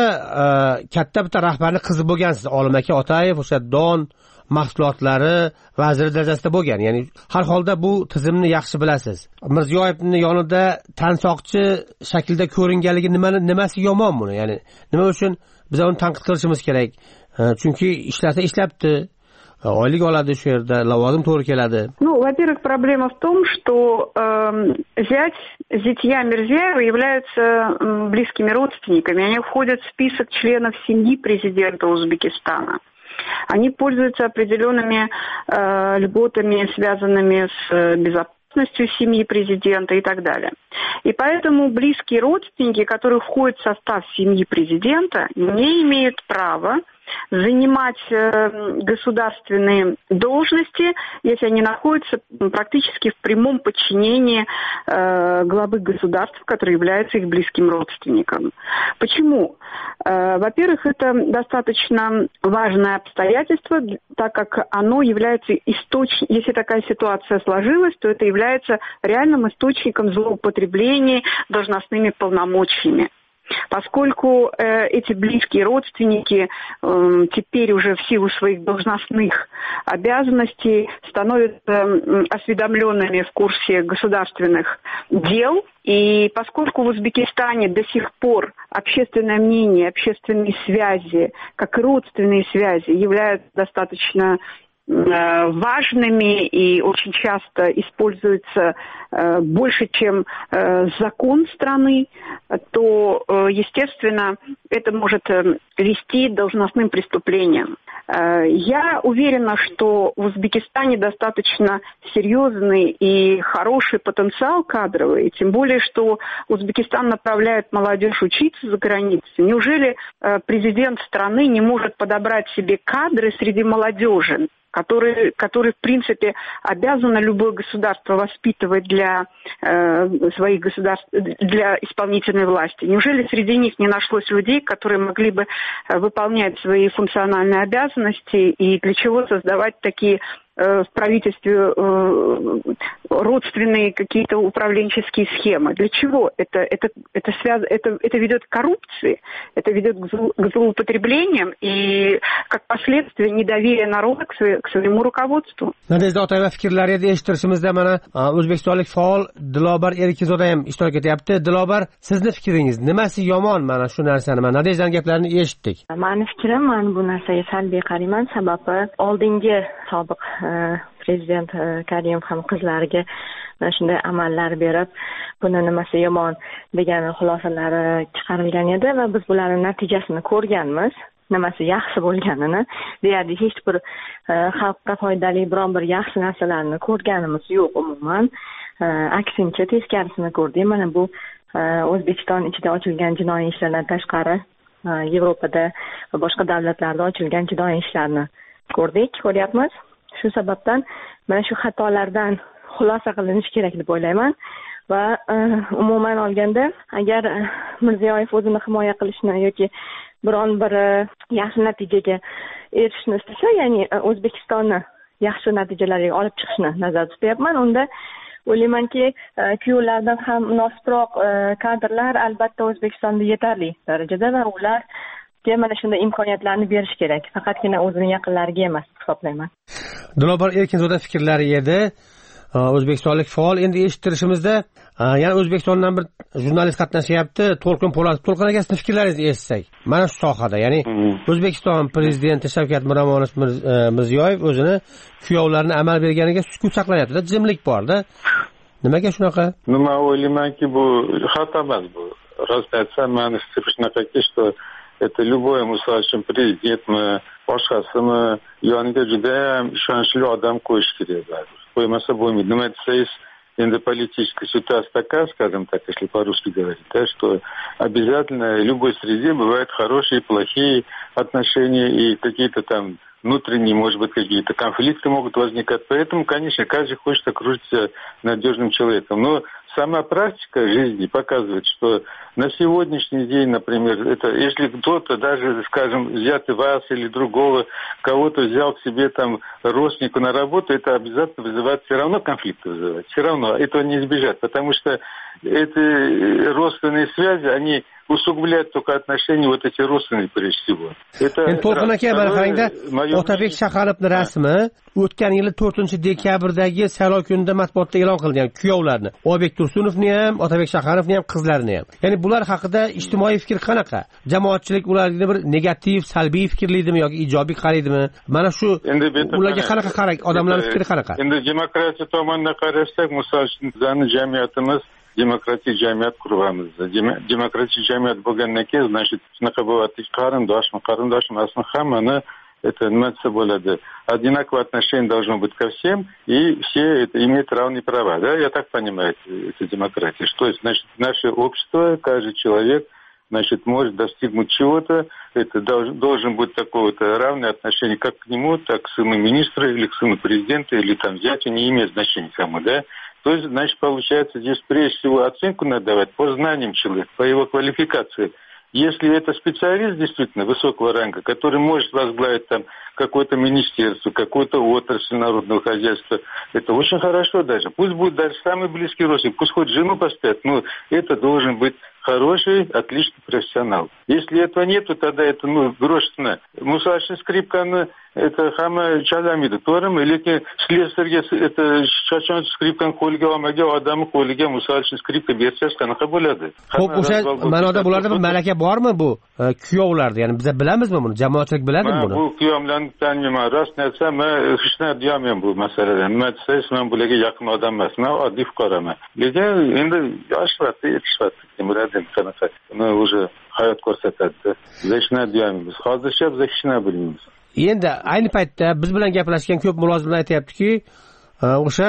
katta bitta rahbarning qizi bo'lgansiz. Olim aka Otayev o'sha don mahsulotlari vaziri darajasida bo'lgan. Ya'ni har holda bu tizimni yaxshi bilasiz. Mirziyoyevning yonida tansoqchi shaklda ko'ringanligi nima nimasi yomon buni? Ya'ni nima uchun biz uni tanqid qilishimiz kerak? Chunki ishlasa ishlabdi. Oylik oladi shu yerda, lavozim to'g'ri keladi. Ну, во-первых, проблема в том, что э, зять зятья Мирзиева являются э, близкими родственниками. Они входят в список членов семьи президента Узбекистана. Они пользуются определенными э, льготами, связанными с безопасностью семьи президента и так далее. И поэтому близкие родственники, которые входят в состав семьи президента, не имеют права занимать э, государственные должности, если они находятся практически в прямом подчинении э, главы государства, который является их близким родственником. Почему? Э, во-первых, это достаточно важное обстоятельство, так как оно является источником, если такая ситуация сложилась, то это является реальным источником злоупотребления должностными полномочиями. Поскольку э, эти близкие родственники э, теперь уже в силу своих должностных обязанностей становятся э, осведомленными в курсе государственных дел, и поскольку в Узбекистане до сих пор общественное мнение, общественные связи, как и родственные связи, являются достаточно важными и очень часто используются э, больше, чем э, закон страны, то, э, естественно, это может э, вести к должностным преступлениям. Э, я уверена, что в Узбекистане достаточно серьезный и хороший потенциал кадровый, тем более, что Узбекистан направляет молодежь учиться за границей. Неужели э, президент страны не может подобрать себе кадры среди молодежи, которые, которые, в принципе, обязано любое государство воспитывать для э, своих государств, для исполнительной власти? Неужели среди них не нашлось людей, которые могли бы э, выполнять свои функциональные обязанности, и для чего создавать такие э, в правительстве э, родственные какие-то управленческие схемы? Для чего? Это, это, это, связ... это, это ведет к коррупции, это ведет к, зло... к злоупотреблениям и, как последствие, недоверие народа к, своей... к своему rukovodstvu. Nadezhda Otayeva fikrlaringizni eshittirishimizda mana o'zbekistonlik faol Dilobar Erkizoda ham ishtirok etyapti. Dilobar, sizni fikringiz nimasi yomon mana shu narsani? Mana Nadezhdaning gaplarini eshitdik. Mani fikrim, men bu narsaga salbiy qarayman, sababi oldingi sobiq prezident Karimov ham qizlariga shunday amallar berib, buni nimasi yomon degan xulosalari chiqarilgan edi va biz bularning natijasini ko'rganmiz. Nimasi yaxshi bo'lganini, deyarli hech bir xalqqa foydali biron bir yaxshi narsalarni ko'rganimiz yo'q umuman. Aksincha teskarisini ko'rdik. Mana bu O'zbekiston ichida ochilgan jinoiy ishlardan tashqari Yevropada va boshqa davlatlarda ochilgan jinoiy ishlarni ko'rdik, ko'ryapmiz. Shu sababdan mana shu xatolardan xulosa qilinishi kerak deb o'ylayman va umuman olganda agar Mirziyoyev o'zini himoya qilishni yoki biron bir yaxshi natijaga erishishni istasa, ya'ni O'zbekistonni yaxshi natijalarga olib chiqishni nazarda tutyapman, unda o'ylaymanki kuyovlardan ham munosibroq kadrlar albatta O'zbekistonda yetarli darajada va ularga mana shunday imkoniyatlarni berish kerak, faqatgina o'zini yaqinlariga emas, hisoblayman. Dilobar Erkinzoda fikrlari edi. O'zbekistonlik faol. Endi eshittirishimizda yana O'zbekistondan bir jurnalist qatnashyapti, To'lqin Po'latov. To'lqin aka, sizni fikrlaringizni eshitsak. Mana shu sohada, ya'ni O'zbekiston prezidenti Shavkat Miromonovich Mirziyoyev o'zini kuyovlarni amal berganiga sukut saqlanyapti-da, jimlik bor-da. Nimaga shunaqa? Nima o'ylaymanki, bu xato emas bu. Rost aytsam, meni fikrim shunaqaki, что это любой, misol uchun prezidentmi, boshqasimi yoniga juda ham ishonchli odam qo'yish kerak. Qo'ymasa bo'lmaydi. Nima desangiz, endi политическая ситуация такая, скажем так, если по-русски говорить, да, что обязательно в любой среде бывают хорошие и плохие отношения, и какие-то там внутренние, может быть, какие-то конфликты могут возникать. Поэтому, конечно, каждый хочет окружиться надежным человеком. Но сама практика жизни показывает, что на сегодняшний день, например, это, если кто-то, даже, скажем, взятый вас или другого, кого-то взял к себе там родственнику на работу, это обязательно вызывает, все равно конфликты вызывает. Все равно этого не избежать, потому что эти родственные связи, они усугубляют только отношения вот эти родственные прежде всего. Endi To'lqin aka, mana qarangda, Otabek Shaharovning rasmi o'tgan yil to'rtinchi dekabrdagi saylov kunida matbuotda e'lon qilingan kuyovlarni. Oybek Tursunovni ham, Otabek Shaharovni ham, qizlarini ham. Ya'ni bular haqida ijtimoiy fikr qanaqa? Jamoatchilik ularga bir negativ, salbiy fikrlaydimi yoki ijobiy qaraydimi? Mana shu ularga qanaqa qarang, odamlarning fikri qanaqa? Endi demokratiya tomonidan qarashsak, misol uchun bizning jamiyatimiz demokratik jamiyat quryapmiz. Demokratik jamiyat bo'lgandan keyin, значит, shunaqa bo'ladi, qarindoshmi, qarindosh emasmi, hammani это nima desa bo'ladi, одинаковое отношение должно быть ко всем, и все это имеют равные права, да? Я так понимаю, это демократия. Что есть, значит, наше общество, каждый человек, значит, может достигнуть чего-то, это должен, должен быть такое-то равное отношение как к нему, так к сыну министра, или к сыну президента, или там зятю, не имеет значения кому, да? То есть, значит, получается, здесь прежде всего оценку надо давать по знаниям человека, по его квалификации. Если это специалист действительно высокого ранга, который может возглавить там какое-то министерство, какую-то отрасль народного хозяйства, это очень хорошо даже. Пусть будет даже самый близкий родственник, пусть хоть жену поставят, но это должен быть хороший, отличный профессионал. Если этого нет, то тогда это, ну, грошно. Мусашин скрипканы, это хама чадамиды, торым, или слесарьге, это чачан скрипкан колге, амаге, адам колге, мусашин скрипка берсес, канаха bo'ladi. Xo'p, o'sha ma'noda bularda bir malaka bormi bu kuyovlarda? Ya'ni biz bilamizmi buni? Jamoatchilik biladimi buni? Bu kuyovlarni taniyman. Rost aytsam, men hech narsa deyolmayman bu masalada. Nima desangiz, men bularga yaqin odam emasman, oddiy fuqaroman. Lekin endi yoshlarga yetishibdi. Muradim qanaqa? Uni o'zi hayot ko'rsatadi. Biz hech narsa deyolmaymiz. Hozircha biz hech narsa bilmaymiz. Endi ayni paytda biz bilan gaplashgan ko'p mulozimlar aytayaptiki, o'sha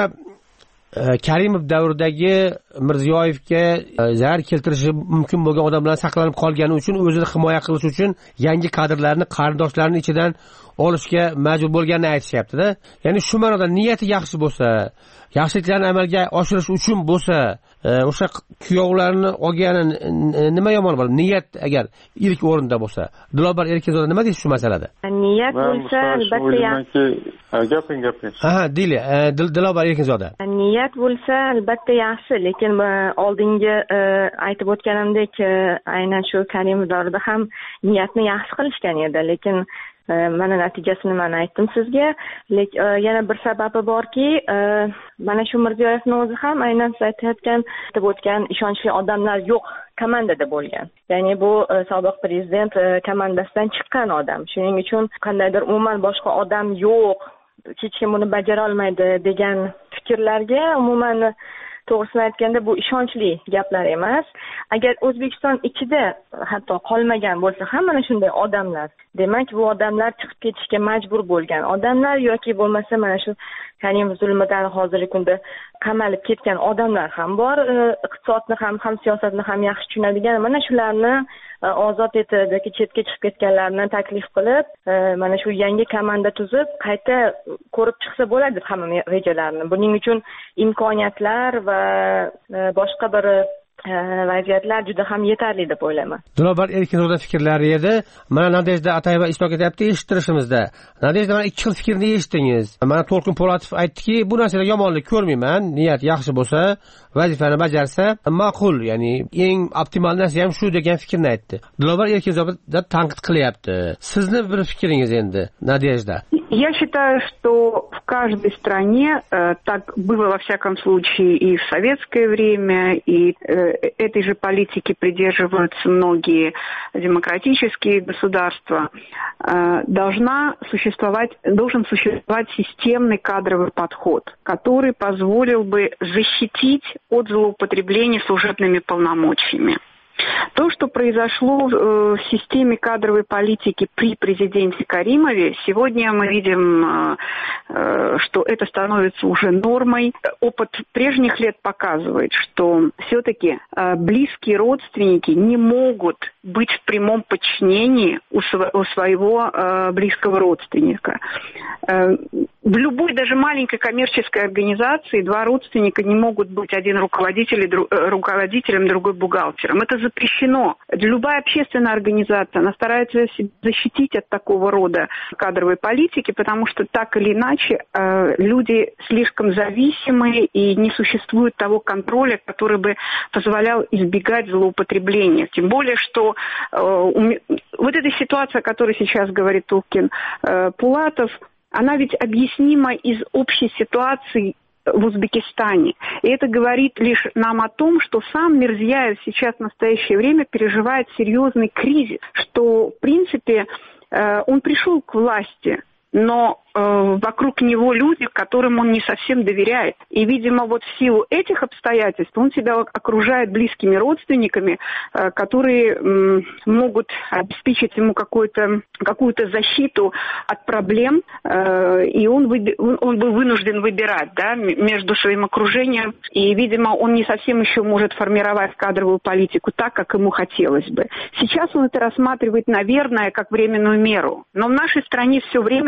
Karimov davridagi Mirziyoyevga zarar keltirishi mumkin bo'lgan odamlar saqlanib qolgani uchun o'zini himoya qilish uchun yangi kadrlarni qarindoshlarining ichidan olishga majbur bo'lganini aytishyapti-da. Ya'ni shu ma'noda niyati yaxshi bo'lsa, yaxshiliklarni amalga oshirish uchun bo'lsa, o'sha kuyovlarni olgani nima yomon bo'ladi? Niyat agar ilk o'rinda bo'lsa. Dilobar Erkinzoda nima deysiz shu masalada? Niyat bo'lsa, albatta yaxshi. Gaping, gaping. Aha, Dili, Dilobar Erkinzoda. Niyat bo'lsa, albatta yaxshi, lekin oldingi aytib o'tganimdek, aynan shu Karimov davrida ham niyatni yaxshi qilishgan edi, lekin mana natijasini mana aytdim sizga. Lekin yana bir sababi borki, mana shu Mirziyoyevni o'zi ham aynan siz aytayotgan, aytib o'tgan ishonchli odamlar yo'q komandada bo'lgan. Ya'ni bu sobiq prezident komandasidan chiqqan odam. Shuning uchun qandaydir umuman boshqa odam yo'q, hech kim buni bajara olmaydi degan fikrlarga umuman to'g'risini aytganda bu ishonchli gaplar emas. Agar O'zbekiston ichida hatto qolmagan bo'lsa ham mana shunday odamlar, demak bu odamlar chiqib ketishga majbur bo'lgan odamlar yoki bo'lmasa mana shu Karimov zulmidan hozirgi kunda qamalib ketgan odamlar ham bor. Iqtisodni ham, ham siyosatni ham yaxshi tushunadigan, mana shularni ozod etib yoki chetga chiqib ketganlarni taklif qilib, mana shu yangi komanda tuzib, qayta ko'rib chiqsa bo'ladi hamma rejalarni. Buning uchun imkoniyatlar va boshqa bir vaziyatlar juda ham yetarli deb o'ylayman. Dilobar Erkinzoda fikrlari edi. Mana Nadejda Atayeva ishtirok etyapti eshittirishimizda. Nadejda, mana ikki xil fikrni eshitdingiz. Mana To'lqin Po'latov aytdiki, bu narsada yomonlik ko'rmayman. Niyat yaxshi bo'lsa, vazifani bajarsa ma'qul, ya'ni eng optimal narsa ham shu degan fikrni aytdi. Dilobar Erkinzoda tanqid qilyapti. Sizni bir fikringiz endi, Nadejda. Я считаю, что в каждой стране, э, так было во всяком случае и в советское время, и э, этой же политики придерживаются многие демократические государства, э, должна существовать, должен существовать системный кадровый подход, который позволил бы защитить от злоупотребления служебными полномочиями. То, что произошло в системе кадровой политики при президенте Каримове, сегодня мы видим, что это становится уже нормой. Опыт прежних лет показывает, что все-таки близкие родственники не могут быть в прямом подчинении у своего близкого родственника. В любой, даже маленькой коммерческой организации два родственника не могут быть один руководителем, руководителем, другой бухгалтером. Это запрещено. Любая общественная организация, она старается защитить от такого рода кадровой политики, потому что так или иначе люди слишком зависимые и не существует того контроля, который бы позволял избегать злоупотребления. Тем более, что вот эта ситуация, о которой сейчас говорит Толкин Пулатов, она ведь объяснима из общей ситуации в Узбекистане. И это говорит лишь нам о том, что сам Мирзияев сейчас в настоящее время переживает серьезный кризис, что, в принципе, он пришел к власти, но э, вокруг него люди, которым он не совсем доверяет. И, видимо, вот в силу этих обстоятельств он себя окружает близкими родственниками, э, которые э, могут обеспечить ему какую-то, какую-то защиту от проблем, э, и он, выби- он, он был вынужден выбирать, да, между своим окружением. И, видимо, он не совсем еще может формировать кадровую политику так, как ему хотелось бы. Сейчас он это рассматривает, наверное, как временную меру. Но в нашей стране все время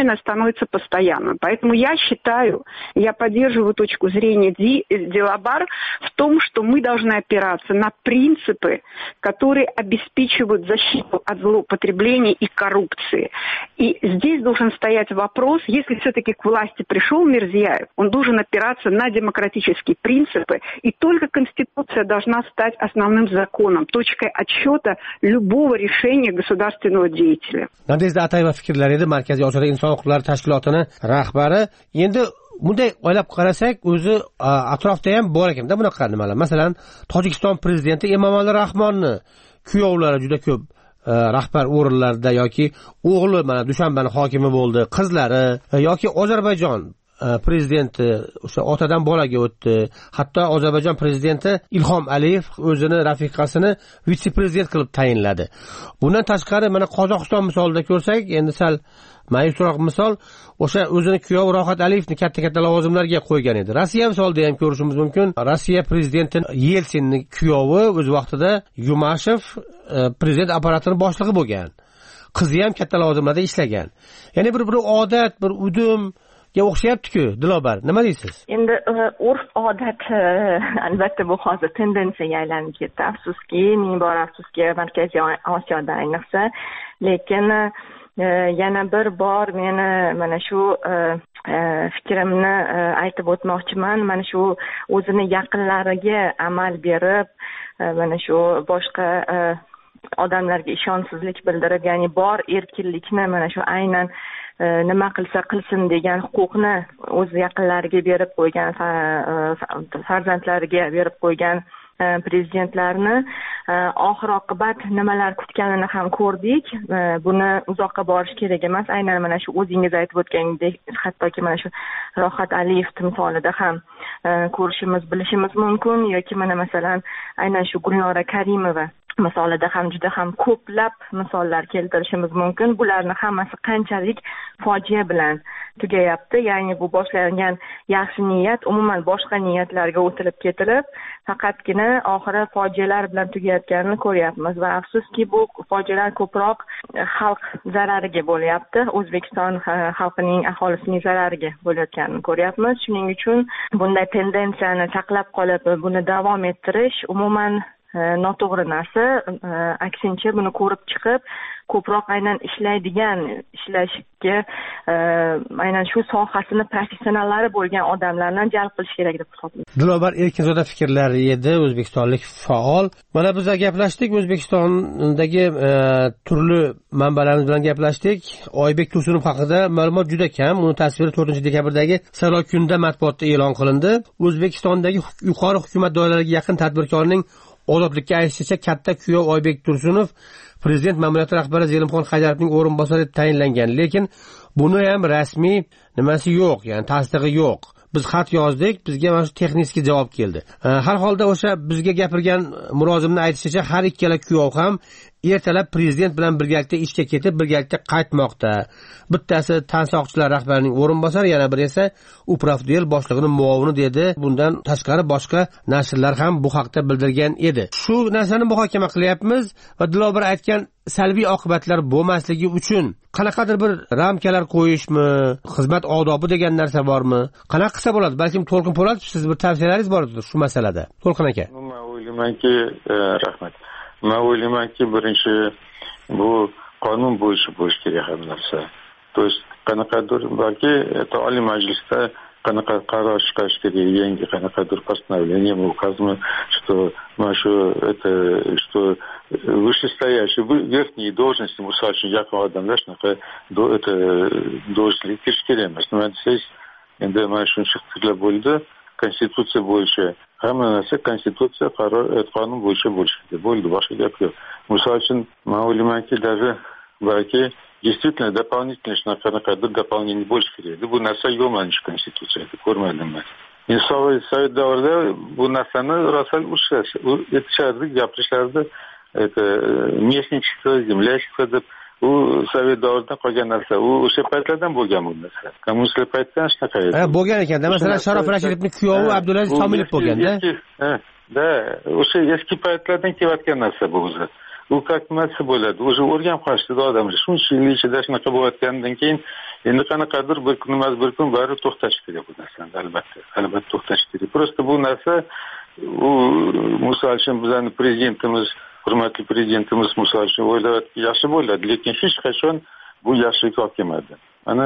временное становится постоянным. Поэтому я считаю, я поддерживаю точку зрения Ди, Дилабар в том, что мы должны опираться на принципы, которые обеспечивают защиту от злоупотребления и коррупции. И здесь должен стоять вопрос, если все-таки к власти пришел Мирзияев, он должен опираться на демократические принципы, и только Конституция должна стать основным законом, точкой отсчета любого решения государственного деятеля. Nadezhda Atayeva fikrlari edi, Markaziy Osiyo inson huquqlari tashkilotini rahbari. Endi bunday o'ylab qarasak, o'zi atrofda ham bor ekanda bunaqa nimalar. Masalan, Tojikiston prezidenti Emomali Rahmonni kuyovlari juda ko'p rahbar o'rinlarda yoki o'g'li mana Dushanbani hokimi bo'ldi, qizlari yoki Ozarbayjon prezidenti o'sha otadan bolaga o'tdi. Hatto Ozarbayjon prezidenti Ilhom Aliyev o'zini rafiqasini vitse-prezident qilib tayinladi. Bundan tashqari mana Qozog'iston misolida ko'rsak, endi sal mayusroq misol, o'sha o'zini kuyovi Rohat Aliyevni katta-katta lavozimlarga qo'ygan edi. Rossiya misolida ham ko'rishimiz mumkin. Rossiya prezidenti Yelsinning kuyovi o'z vaqtida Yumashev prezident apparatini boshlig'i bo'lgan. Qizi ham katta lavozimlarda ishlagan. Ya'ni bir bir odat, bir udum ga o'xshayapti-ku, Dilobar. Nima deysiz? Endi urf odat albatta bu hozir tendensiyaga aylanib ketdi. Afsuski, ming bor afsuski, Markaziy Osiyoda ayniqsa, lekin yana bir bor meni mana shu fikrimni aytib o'tmoqchiman. Mana shu o'zini yaqinlariga amal berib, mana shu boshqa odamlarga ishonchsizlik bildirib, ya'ni bor erkinlikni mana shu aynan nima qilsa qilsin degan huquqni o'z yaqinlariga berib qo'ygan, farzandlariga berib qo'ygan prezidentlarni oxir oqibat nimalar kutganini ham ko'rdik. Buni uzoqqa borish kerak emas. Aynan mana shu o'zingiz aytib o'tganingdek, hattoki mana shu Rohat Aliyev timsolida ham ko'rishimiz, bilishimiz mumkin, yoki mana masalan aynan shu Gulnora Karimova misolida ham juda ham ko'plab misollar keltirishimiz mumkin. Bularni hammasi qanchalik fojia bilan tugayapti. Ya'ni bu boshlangan yaxshi niyat umuman boshqa niyatlarga o'tilib ketilib, faqatgina oxiri fojialar bilan tugayotganini ko'ryapmiz va afsuski bu fojialar ko'proq xalq zarariga bo'lyapti. O'zbekiston xalqining, aholisining zarariga bo'layotganini ko'ryapmiz. Shuning uchun bunday tendensiyani saqlab qolib, buni davom ettirish umuman noto'g'ri narsa. Aksincha buni ko'rib chiqib, ko'proq aynan ishlaydigan, ishlashga aynan shu sohasini professionallari bo'lgan odamlarni jalb qilish kerak deb hisoblayman. Dilobar Erkinzoda fikrlari edi, o'zbekistonlik faol. Mana biz gaplashdik, O'zbekistondagi turli manbalarimiz bilan gaplashdik. Oybek Tursunov haqida ma'lumot juda kam. Uni tasviri to'rtinchi dekabrdagi Saroy kunida matbuotda e'lon qilindi. O'zbekistondagi yuqori hukumat doiralariga yaqin tadbirkorning ozodlikka aytishicha, katta kuyov Oybek Tursunov prezident ma'muriyati rahbari Zelimxon Haydarovning o'rinbosari etib tayinlangan, lekin buni ham rasmiy nimasi yo'q, ya'ni tasdig'i yo'q. Biz xat yozdik, bizga mana shu texnik javob keldi. Har holda o'sha bizga gapirgan mulozimning aytishicha, har ikkala kuyov ham ertalab prezident bilan birgalikda ishga ketib, birgalikda qaytmoqda. Bittasi tansoqchilar rahbarining o'rinbosari, yana biri esa Upravdel boshlig'ining muovini dedi. Bundan tashqari boshqa nashrlar ham bu haqda bildirgan edi. Shu narsani muhokama qilyapmiz va Dilobar aytgan salbiy oqibatlar bo'lmasligi uchun qanaqadir bir ramkalar qo'yishmi, xizmat odobi degan narsa bormi? Qanaqa qilsa bo'ladi? Balkim To'lqin Po'latov, siz bir tavsiyalaringiz bordir shu masalada. To'lqin aka. Men o'ylaymanki, rahmat. Men o'ylaymanki, birinchi bu qonun bo'yicha bo'lishi kerak ham narsa. То есть qanaqadir balki Oliy Majlisda qanaqa qaror chiqarish kerak, yangi qanaqadir постановление, указmi, что машу это что вышестоящие верхние должности, misol uchun yaqin odamlar shunaqa это должностьga kirish kerak emas. Nima desangiz, endi mana shuncha fikrlar bo'ldi. Konstitutsiya bo'yicha hamma narsa konstitutsiya qaror qonun bo'yicha bo'lishi kerak. Bo'ldi, boshqa gap yo'q. Misol uchun men o'ylaymanki, даже balki действительно дополнительно qanaqadir doполнение bo'lishi kerak. Bu narsa yo'q mana shu konstitutsiyada, ko'rmadim men. Insoviy Sovet davrida bu narsani rosa etishardi, gapirishardi. Это местничество, землячество deb u Sovet davridan qolgan narsa. U o'sha paytlardan bo'lgan bu narsa. Kommunistlar paytdan shunaqa edi. Ha, bo'lgan ekan. Masalan, Sharof Rashidovning kuyovi Abdulaziz Komilov bo'lganda. Ha, da, o'sha eski paytlardan kelayotgan narsa bu o'zi. bu как nimasi bo'ladi, o'zi o'rganib qolishdi odamlar. Shuncha yil ichida shunaqa bo'layotgandan keyin endi qanaqadir bir kun emas bir kun bari to'xtash kerak bu narsani, albatta. Albatta to'xtash kerak. Просто bu narsa u misol uchun bizning prezidentimiz, hurmatli prezidentimiz misol uchun o'ylayapti, yaxshi bo'ladi, lekin hech qachon bu yaxshilikka olib kelmadi. Mana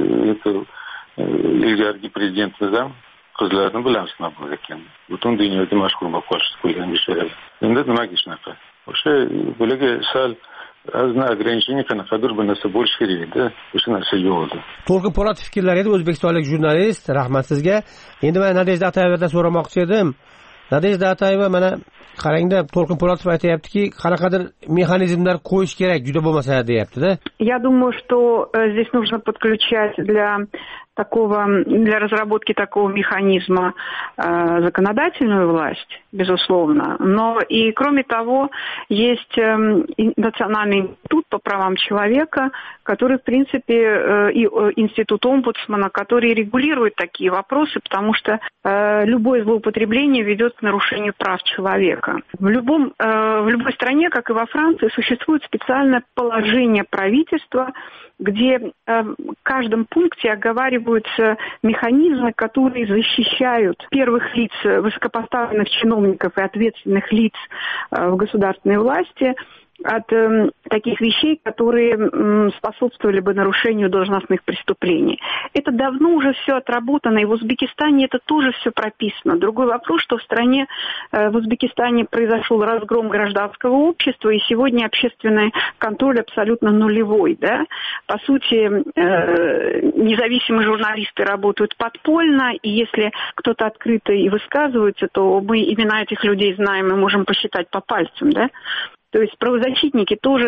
ilgarigi prezidentimiz ham qizlarni bilamiz nima bo'lar ekan. Butun dunyoda mashhur bo'lib qolishdi qo'ygan ishlar. Endi nimaga shunaqa? O'sha bularga sal azna ограничение qanaqadir bir narsa bo'lish kerak edi. O'sha narsa yo'q edi. To'lqin Po'latov fikrlari edi, o'zbekistonlik jurnalist. Rahmat sizga. Endi men Nadejda Atayevadan so'ramoqchi edim. Nadejda Atayeva mana qarangda, To'lqin Po'latov aytayaptiki, qanaqadir mexanizmlar qo'yish kerak, juda bo'lmasa deyapti-da. Я думаю, что здесь нужно подключать для такого, для разработки такого механизма э, законодательную власть, безусловно. Но и кроме того, есть э, Национальный институт по правам человека, который, в принципе, э, и э, институт омбудсмана, который регулирует такие вопросы, потому что э, любое злоупотребление ведет к нарушению прав человека. В, любом, э, в любой стране, как и во Франции, существует специальное положение правительства, где э, в каждом пункте оговариваются механизмы, которые защищают первых лиц, высокопоставленных чиновников и ответственных лиц э, в государственной власти от э, таких вещей, которые э, способствовали бы нарушению должностных преступлений. Это давно уже все отработано, и в Узбекистане это тоже все прописано. Другой вопрос, что в стране, э, в Узбекистане произошел разгром гражданского общества, и сегодня общественный контроль абсолютно нулевой. Да? По сути, э, независимые журналисты работают подпольно, и если кто-то открыто и высказывается, то мы имена этих людей знаем и можем посчитать по пальцам, да? То есть правозащитники тоже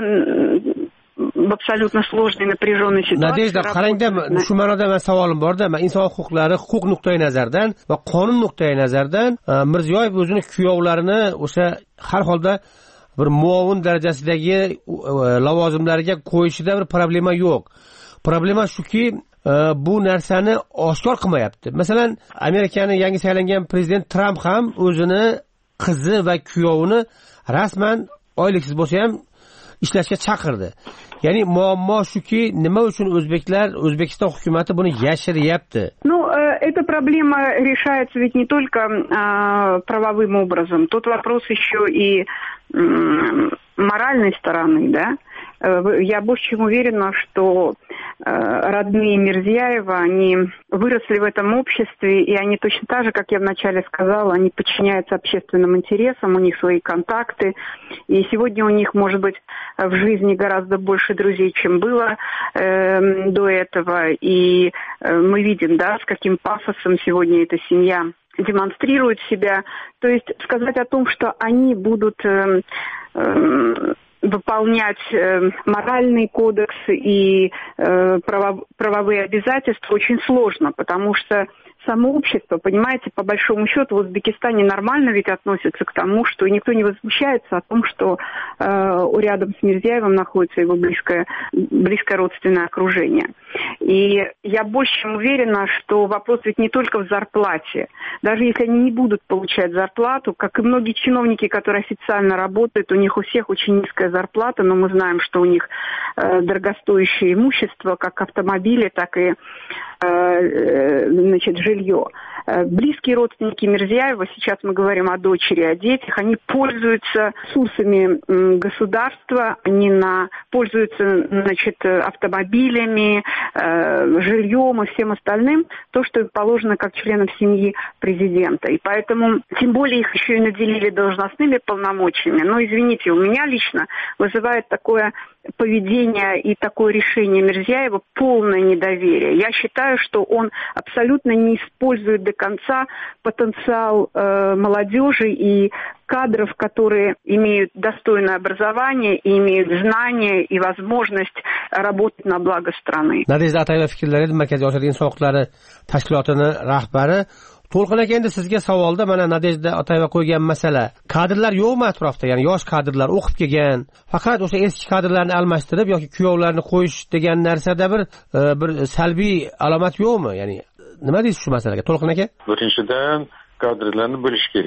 в абсолютно сложной напряженной ситуации. Nadejda, qarangda, shu ma'noda men savolim borda, men inson huquqlari, huquq nuqtai nazaridan va qonun nuqtai nazaridan Mirziyoyev o'zini kuyovlarini o'sha har holda bir muovin darajasidagi lavozimlarga qo'yishida bir problema yo'q. Problema shuki, bu narsani oshkor qilmayapti. Masalan, Amerikaning yangi saylangan prezident Trump ham o'zini qizi va kuyovini rasman oyliksiz bo'lsa ham ishlashga chaqirdi. Ya'ni muammo shuki, nima uchun o'zbeklar, O'zbekiston hukumatı buni yashiryapti? Ну, эта проблема решается ведь не только э, правовым образом. Тут вопрос еще и э, моральной стороны, да? Я больше чем уверена, что э, родные Мирзияева, они выросли в этом обществе, и они точно так же, как я вначале сказала, они подчиняются общественным интересам, у них свои контакты, и сегодня у них, может быть, в жизни гораздо больше друзей, чем было э, до этого, и э, мы видим, да, с каким пафосом сегодня эта семья демонстрирует себя. То есть сказать о том, что они будут... Э, э, выполнять э, моральный кодекс и э, право, правовые обязательства очень сложно, потому что само общество, понимаете, по большому счету в Узбекистане нормально ведь относится к тому, что никто не возмущается о том, что э, рядом с Мирзияевым находится его близкое, близкое родственное окружение. И я больше чем уверена, что вопрос ведь не только в зарплате. Даже если они не будут получать зарплату, как и многие чиновники, которые официально работают, у них у всех очень низкая зарплата, но мы знаем, что у них э, дорогостоящее имущество, как автомобили, так и э, значит, жилье. Близкие родственники Мирзияева, сейчас мы говорим о дочери, о детях, они пользуются ресурсами государства, они на, пользуются, значит, автомобилями, э, жильем и всем остальным, то, что им положено как членам семьи президента. И поэтому, тем более, их еще и наделили должностными полномочиями. Но, извините, у меня лично вызывает такое поведение и такое решение Мирзияева полное недоверие. Я считаю, что он абсолютно не использует до конца потенциал э, молодежи и кадров, которые имеют достойное образование и имеют знания и возможность работать на благо страны. Nadejda Atayeva fikrlari Markaziy Osiyo inson huquqlari tashkilotining rahbari. To'lqin aka, endi sizga savolda mana Nadejda Atayeva qo'ygan masala, kadrlar yo'qmi atrofda? Ya'ni yosh kadrlar o'qib kelgan, faqat o'sha eski kadrlarni almashtirib yoki kuyovlarni qo'yish degan narsada bir bir salbiy alomat yo'qmi? Ya'ni nima deysiz shu masalaga, To'lqin aka? Birinchidan, kadrlarni bo'lish kerak.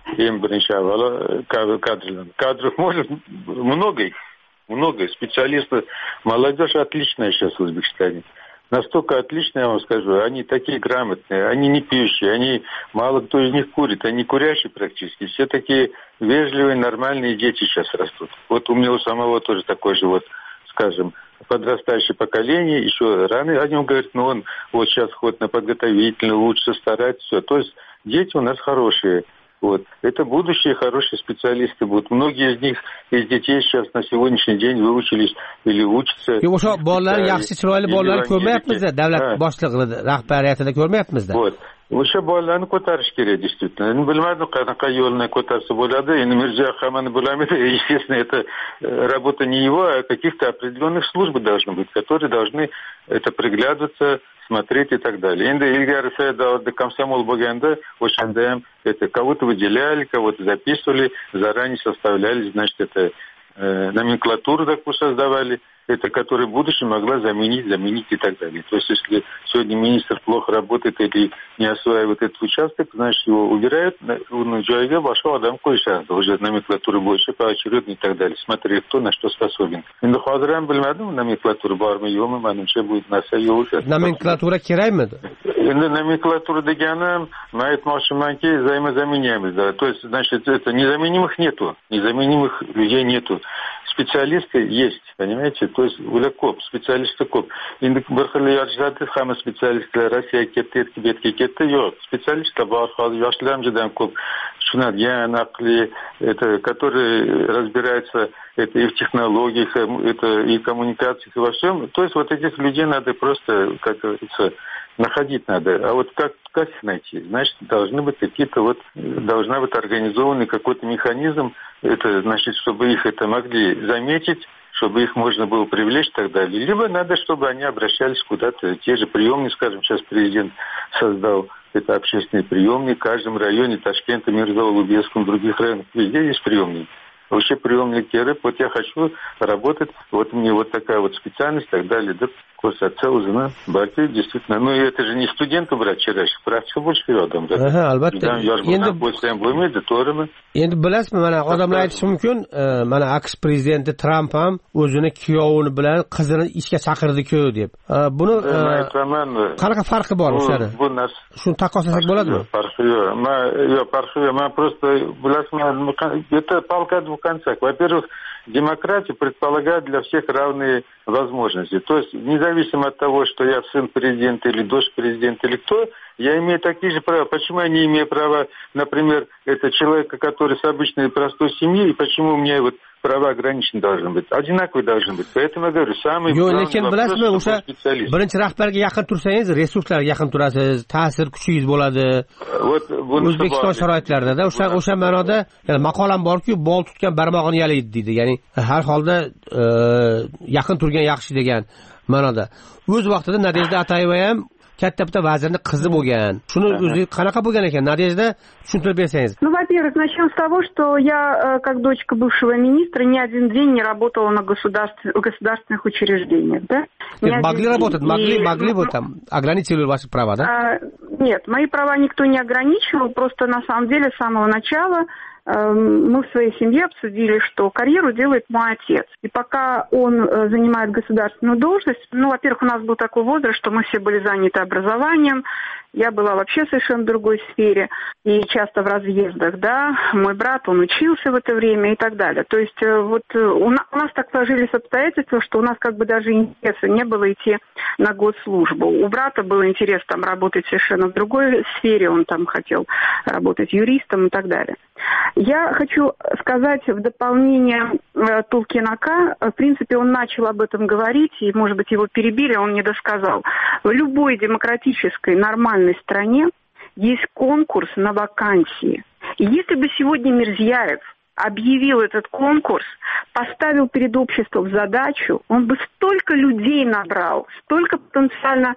Им birinchi avvalo kadrlar. Кадров может много их, много. Специалисты, молодежь отличная сейчас в Узбекистане. Настолько отлично, я вам скажу, они такие грамотные, они не пьющие, они, мало кто из них курит, они курящие практически, все такие вежливые, нормальные дети сейчас растут. Вот у меня у самого тоже такой же, вот, скажем, подрастающее поколение, еще рано о нем говорит, но он вот сейчас ходит на подготовительный, лучше старается, все. То есть дети у нас хорошие. Вот. Это будущие хорошие специалисты будут. Многие из них, из детей сейчас на сегодняшний день выучились или учатся. O'sha bolalar yaxshi chiroyli bolalar ko'rmayapmiz-da, davlat boshlig'ida, rahbariyatida ko'rmayapmiz-da. Вот. O'sha bolalarni ko'tarish kerak, действительно. Endi bilmadim qanaqa yo'lni ko'tarsa bo'ladi. Endi Mirziyoyev hammani bilmaydi. Естественно, это работа не его, а каких-то определенных служб должны быть, которые должны это приглядываться, смотреть и так далее. Endi ilgari davrida komsomol bo'lganda o'shanda ham это кого-то выделяли, кого-то записывали, заранее составляли, значит, это э, номенклатуру такую создавали, это которая в будущем могла заменить, заменить и так далее. То есть, если сегодня министр плохо работает или не осваивает этот участок, значит, его убирают, на джойге вошел адам койшады, уже номенклатура больше поочередно и так далее. Смотри, кто на что способен. Endi hozir ham bilmadim nomenklatura bormi yo'qmi, menimcha bu narsa yo'q. Nomenklatura kerakmi? Endi nomenklatura deganim, men aytmoqchimanki, взаимозаменяемость, да. То есть, значит, это незаменимых нету, незаменимых людей нету. Специалисты есть, понимаете? То есть ular ko'p, специалисты ko'p. Endi bir xil yoshlarda hamma spesialistlar Rossiyaga ketdi, Tibetga ketdi. Yo'q, специалистlar bor, hozir yoshlar ham juda ko'p. Tushunadigan, aqli, это, которые разбираются это и в технологиях, это и в коммуникациях, и во всем. То есть вот этих людей надо просто, как говорится, находить надо. А вот как, как их найти? Значит, должны быть какие-то вот, должна быть организованный какой-то механизм, это, значит, чтобы их это могли заметить, чтобы их можно было привлечь и так далее. Либо надо, чтобы они обращались куда-то, те же приемные, скажем, сейчас президент создал это общественный приемник в каждом районе Ташкента, Мирзова, Лубецком, других районах, везде есть приемник. Вообще приемники РЭП, вот я хочу работать, вот мне вот такая вот специальность и так далее, да, курс отца узна, баки, действительно, ну и это же не студенты брать вчерашних, практика больше yordam beradi. Ha, albatta. Endi bo'lsa ham bo'lmaydi, to'g'rimi? Endi bilasizmi, mana odamlar aytishi mumkin, mana AQSh prezidenti Tramp ham o'zini kuyovini bilan qizini ishga chaqirdi-ku deb. Buni qanaqa farqi bor o'shani? Bu narsa shuni taqqoslasak bo'ladimi? Farqi yo'q. Men yo'q, farqi yo'q. Men просто bilasizmi, это палка о двух концах. Во-первых, демократия предполагает для всех равные возможности. То есть, независимо от того, что я сын президента или дочь президента или кто, я имею такие же права. Почему я не имею права, например, это человека, который с обычной простой семьи, и почему у меня вот права ограничены должны быть? Одинаковые должны быть. Поэтому я говорю, самый главный вопрос, чтобы специалист. Birinchi rahbarga yaqin tursangiz, resurslarga yaqin turasiz, ta'sir kuchingiz bo'ladi. O'zbekiston sharoitlarida o'sha o'sha ma'noda maqolam borki, bol tutgan barmog'ini yalaydi deydi. Ya'ni har holda yaqin turgan yaxshi degan ma'noda. O'z vaqtida Nadejda Atayeva ham katta bitta vazirning qizi bo'lgan. Shuni o'zi qanaqa bo'lgan ekan? Nadejda tushuntirib bersangiz. Ну, во-первых, начнем с того, что я, как дочка бывшего министра, ни один день не работала на государств... государственных учреждениях, да? Нет, могли работать, и... могли, могли бы там ограничивали ваши права, да? А, нет, мои права никто не ограничивал, просто на самом деле с самого начала мы в своей семье обсудили, что карьеру делает мой отец. И пока он занимает государственную должность, ну, во-первых, у нас был такой возраст, что мы все были заняты образованием, я была вообще совершенно в другой сфере и часто в разъездах, да. Мой брат, он учился в это время и так далее. То есть вот у нас, у нас так сложились обстоятельства, что у нас как бы даже интереса не было идти на госслужбу. У брата был интерес там работать совершенно в другой сфере, он там хотел работать юристом и так далее. Я хочу сказать в дополнение э, Тулкинака, в принципе, он начал об этом говорить, и, может быть, его перебили, он не досказал. В любой демократической, нормальной стране есть конкурс на вакансии. И если бы сегодня Мирзияев объявил этот конкурс, поставил перед обществом задачу, он бы столько людей набрал, столько потенциально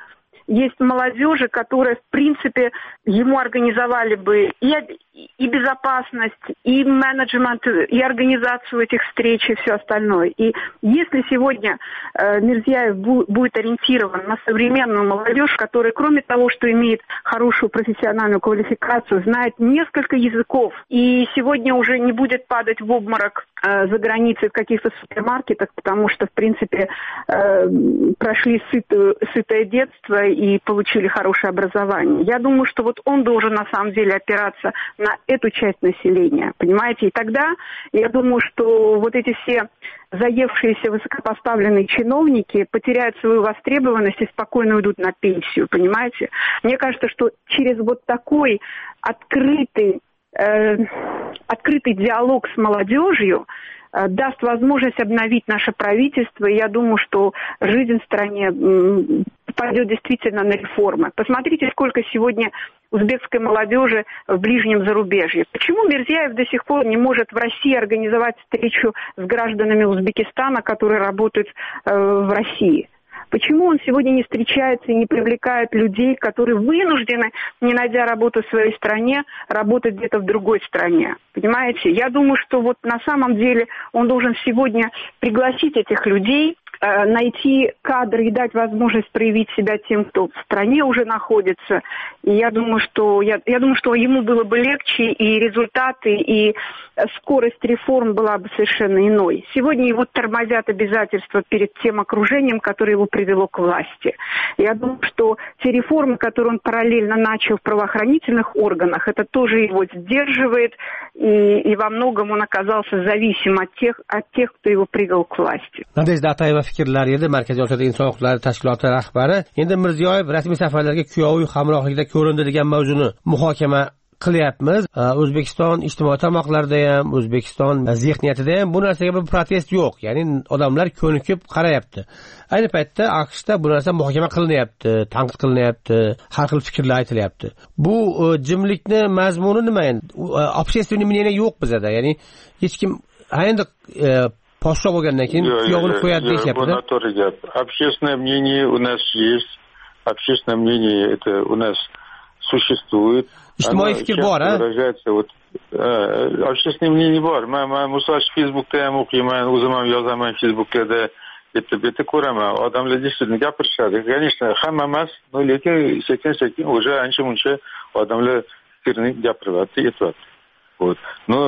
есть молодежи, которая, в принципе, ему организовали бы и, и безопасность, и менеджмент, и организацию этих встреч, и все остальное. И если сегодня э, Мирзияев бу- будет ориентирован на современную молодежь, которая, кроме того, что имеет хорошую профессиональную квалификацию, знает несколько языков, и сегодня уже не будет падать в обморок э, за границей в каких-то супермаркетах, потому что, в принципе, э, прошли сытую, сытое детство и получили хорошее образование. Я думаю, что вот он должен на самом деле опираться на эту часть населения, понимаете? И тогда я думаю, что вот эти все заевшиеся высокопоставленные чиновники потеряют свою востребованность и спокойно уйдут на пенсию, понимаете? Мне кажется, что через вот такой открытый, э, открытый диалог с молодежью э, даст возможность обновить наше правительство, и я думаю, что жизнь в стране м, пойдет действительно на реформы. Посмотрите, сколько сегодня узбекской молодежи в ближнем зарубежье. Почему Мирзияев до сих пор не может в России организовать встречу с гражданами Узбекистана, которые работают э, в России? Почему он сегодня не встречается и не привлекает людей, которые вынуждены, не найдя работу в своей стране, работать где-то в другой стране? Понимаете? Я думаю, что вот на самом деле он должен сегодня пригласить этих людей, найти кадры и дать возможность проявить себя тем, кто в стране уже находится. И я думаю, что я, я думаю, что ему было бы легче, и результаты, и скорость реформ была бы совершенно иной. Сегодня его тормозят обязательства перед тем окружением, которое его привело к власти. Я думаю, что те реформы, которые он параллельно начал в правоохранительных органах, это тоже его сдерживает, и, и во многом он оказался зависим от тех, от тех, кто его привел к власти. fikrlari edi. Markaziy Osiyoda inson huquqlari tashkiloti rahbari endi Mirziyoyev rasmiy safarlarga kuyovi hamrohligida ko'rindi degan mavzuni muhokama qilyapmiz. O'zbekiston ijtimoiy tarmoqlarida ham, O'zbekiston zihniyatida ham bu narsaga bir protest yo'q. Ya'ni odamlar ko'nikib qarayapti. Ayni paytda AQShda bu narsa muhokama qilinyapti, tanqid qilinyapti, har xil fikrlar aytilyapti. Bu jimlikni mazmuni nima endi? Общественный мнение yo'q bizda. Ya'ni hech kim endi poshsho bo'lgandan keyin kuyovini qo'yadi deyapti. Bu noto'g'ri gap. Общественное мнение у нас есть. Общественное мнение это у нас существует. Ijtimoiy fikr bor, a? Выражается вот общественное мнение bor. Men men misol Facebookda ham o'qiyman, o'zim ham yozaman Facebookda. Bitta bitta ko'raman. Odamlar действительно gapirishadi. Конечно, hamma emas, но lekin sekin-sekin уже ancha-muncha odamlar fikrini gapiryapti, aytyapti. Вот. Но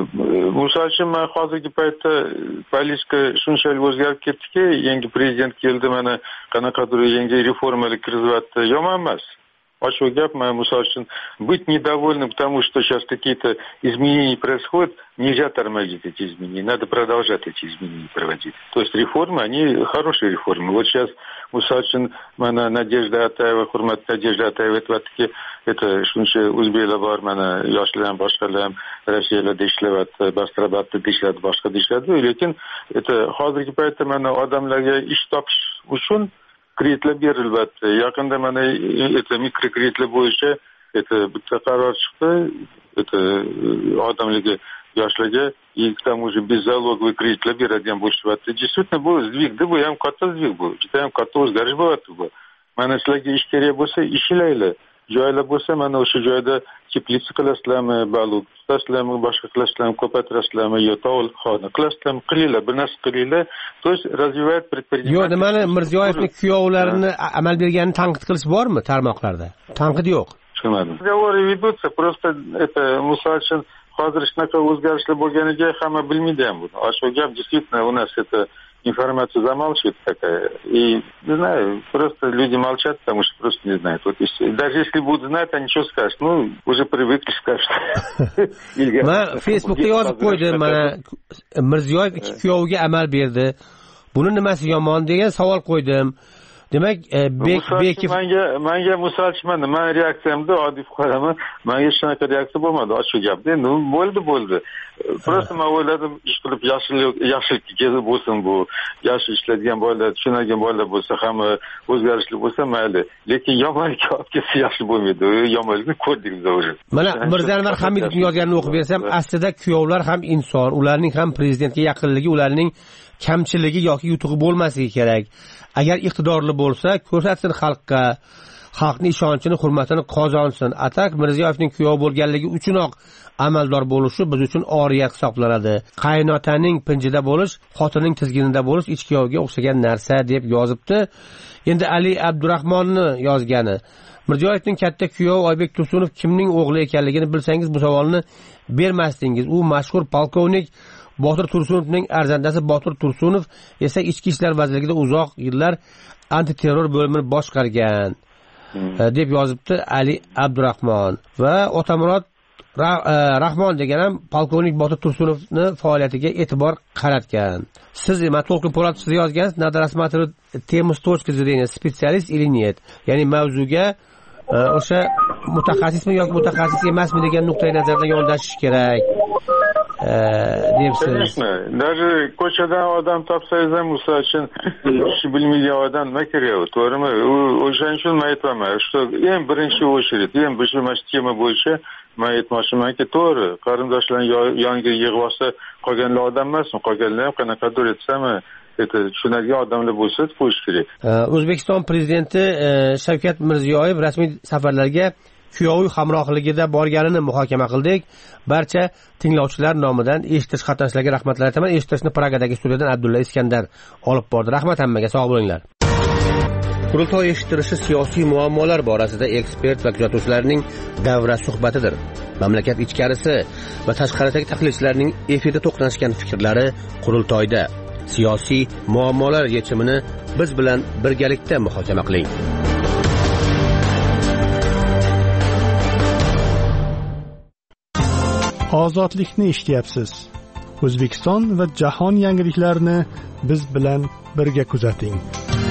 misol uchun men hozirgi paytda politika shunchalik o'zgarib ketdiki, yangi prezident keldi, mana qanaqadir yangi reformalar kirizyapti. Yomon emas. Ochiq gap, men misol uchun быть недовольным, потому что сейчас какие-то изменения происходят, нельзя тормозить эти изменения, надо продолжать эти изменения проводить. То есть реформы, они хорошие реформы. Вот сейчас misol uchun mana Nadejda Atayeva, hurmat Nadejda Atayeva aytibdiki, это shuncha o'zbeklar bor, mana yoshlar ham boshqalar ham Rossiyalarda ishlayapti, Basrabatda ishladi, boshqa ishladi. Lekin это hozirgi paytda mana odamlarga ish topish uchun kreditlar berilyapti. Yaqinda mana это mikrokreditlar bo'yicha это bitta qaror chiqdi. Это odamlarga, yoshlarga и к тому же беззалоговый kreditlar beradigan bo'lishyapti. Действительно bu sdvigda, bu ham katta sdvig bu. Juda ham katta o'zgarish bo'lyapti bu. Mana sizlarga ish kerak bo'lsa, ishlanglar. Joylar bo'lsa, mana o'sha joyda teplitsa qilasizlarmi, baliq tutasizlarmi, boshqa qilasizlarmi, ko'paytirasizlarmi, yo tog'olxona qilasizlarmi, qilinglar, bir narsa qilinglar. То есть развивать предпринимательство. Yo'q, nimani Mirziyoyevning kuyovlarini amal berganini tanqid qilish bormi tarmoqlarda? Tanqid yo'q. Tushunmadim. Разговоры ведутся, просто это misol uchun hozir shunaqa o'zgarishlar bo'lganiga hamma bilmaydi ham buni. Ochiq gap, действительно у нас это информация замалчивает такая. И, не знаю, просто люди молчат, потому что просто не знают. Вот если, даже если будут знать, они что скажут? Ну, уже привыкли, скажут. Men Facebookda yozib qo'ydim, mana Mirziyoyev ikki kuyoviga amal berdi. Buni nimasi yomon degan savol qo'ydim. Demak, Bek Bekov menga menga misol uchun mana men reaksiyamda oddiy fuqaroman, menga shunaqa reaksiya bo'lmadi, ochiq gapda. Endi bo'ldi, bo'ldi. Просто men o'yladim, ish qilib yaxshilik yaxshilikka kelib bo'lsin bu. Yaxshi ishlaydigan bolalar, tushunadigan bolalar bo'lsa, hamma o'zgarishli bo'lsa mayli. Lekin yomonlikka olib kelsa yaxshi bo'lmaydi. Yomonlikni ko'rdik biz o'zi. Mana Mirzanvar Hamidovning yozganini o'qib bersam, aslida kuyovlar ham inson, ularning ham prezidentga yaqinligi, ularning kamchiligi yoki yutug'i bo'lmasligi kerak. Agar iqtidorli bo'lsa, ko'rsatsin xalqqa. xalqning ishonchini, hurmatini qozonsin. Atak Mirziyoyevning kuyov bo'lganligi uchunoq amaldor bo'lishi biz uchun oriyat hisoblanadi. Qaynotaning pinjida bo'lish, xotinning tizginida bo'lish ich kuyovga o'xshagan narsa deb yozibdi. Endi Ali Abdurahmonni yozgani. Mirziyoyevning katta kuyovi Oybek Tursunov kimning o'g'li ekanligini bilsangiz bu savolni bermasdingiz. U mashhur polkovnik Botir Tursunovning arzandasi Botir Tursunov esa ichki ishlar vazirligida uzoq yillar antiterror bo'limini boshqargan deb yozibdi Ali Abdurahmon. Va Otamurod Rahmon degan ham polkovnik Botir Tursunovni faoliyatiga e'tibor qaratgan. Siz Matolkin Po'latov siz yozgansiz, надо рассматривать тему с точки зрения специалист или нет. Ya'ni mavzuga o'sha mutaxassismi yoki mutaxassis emasmi degan nuqtai nazardan yondashish kerak. Конечно. Даже ko'chadan odam topsangiz ham o'sha uchun ish bilmagan odam nima kerak, to'g'rimi? O'shaning uchun men aytaman, что eng birinchi очередь, eng birinchi mana shu tema bo'yicha men aytmoqchimanki, to'g'ri, qarindoshlar yoniga yig'ib olsa, qolganlar odam emasmi? Qolganlar ham qanaqadir etsami, tushunadigan odamlar bo'lsa qo'yish kerak. O'zbekiston prezidenti Shavkat Mirziyoyev rasmiy safarlarga kuyovi hamrohligida borganini muhokama qildik. Barcha tinglovchilar nomidan eshitish qatnashchilarga rahmatlar aytaman. Eshitishni Pragadagi studiyadan Abdulla Iskandar olib bordi. Rahmat hammaga, sog' bo'linglar. Qurultoy eshittirishi siyosiy muammolar borasida ekspert va kuzatuvchilarning davra suhbatidir. Mamlakat ichkarisi va tashqaridagi tahlilchilarning efirda to'qnashgan fikrlari qurultoyda. Siyosiy muammolar yechimini biz bilan birgalikda muhokama qiling. Ozodlikni eshityapsiz. O'zbekiston va jahon yangiliklarini biz bilan birga kuzating.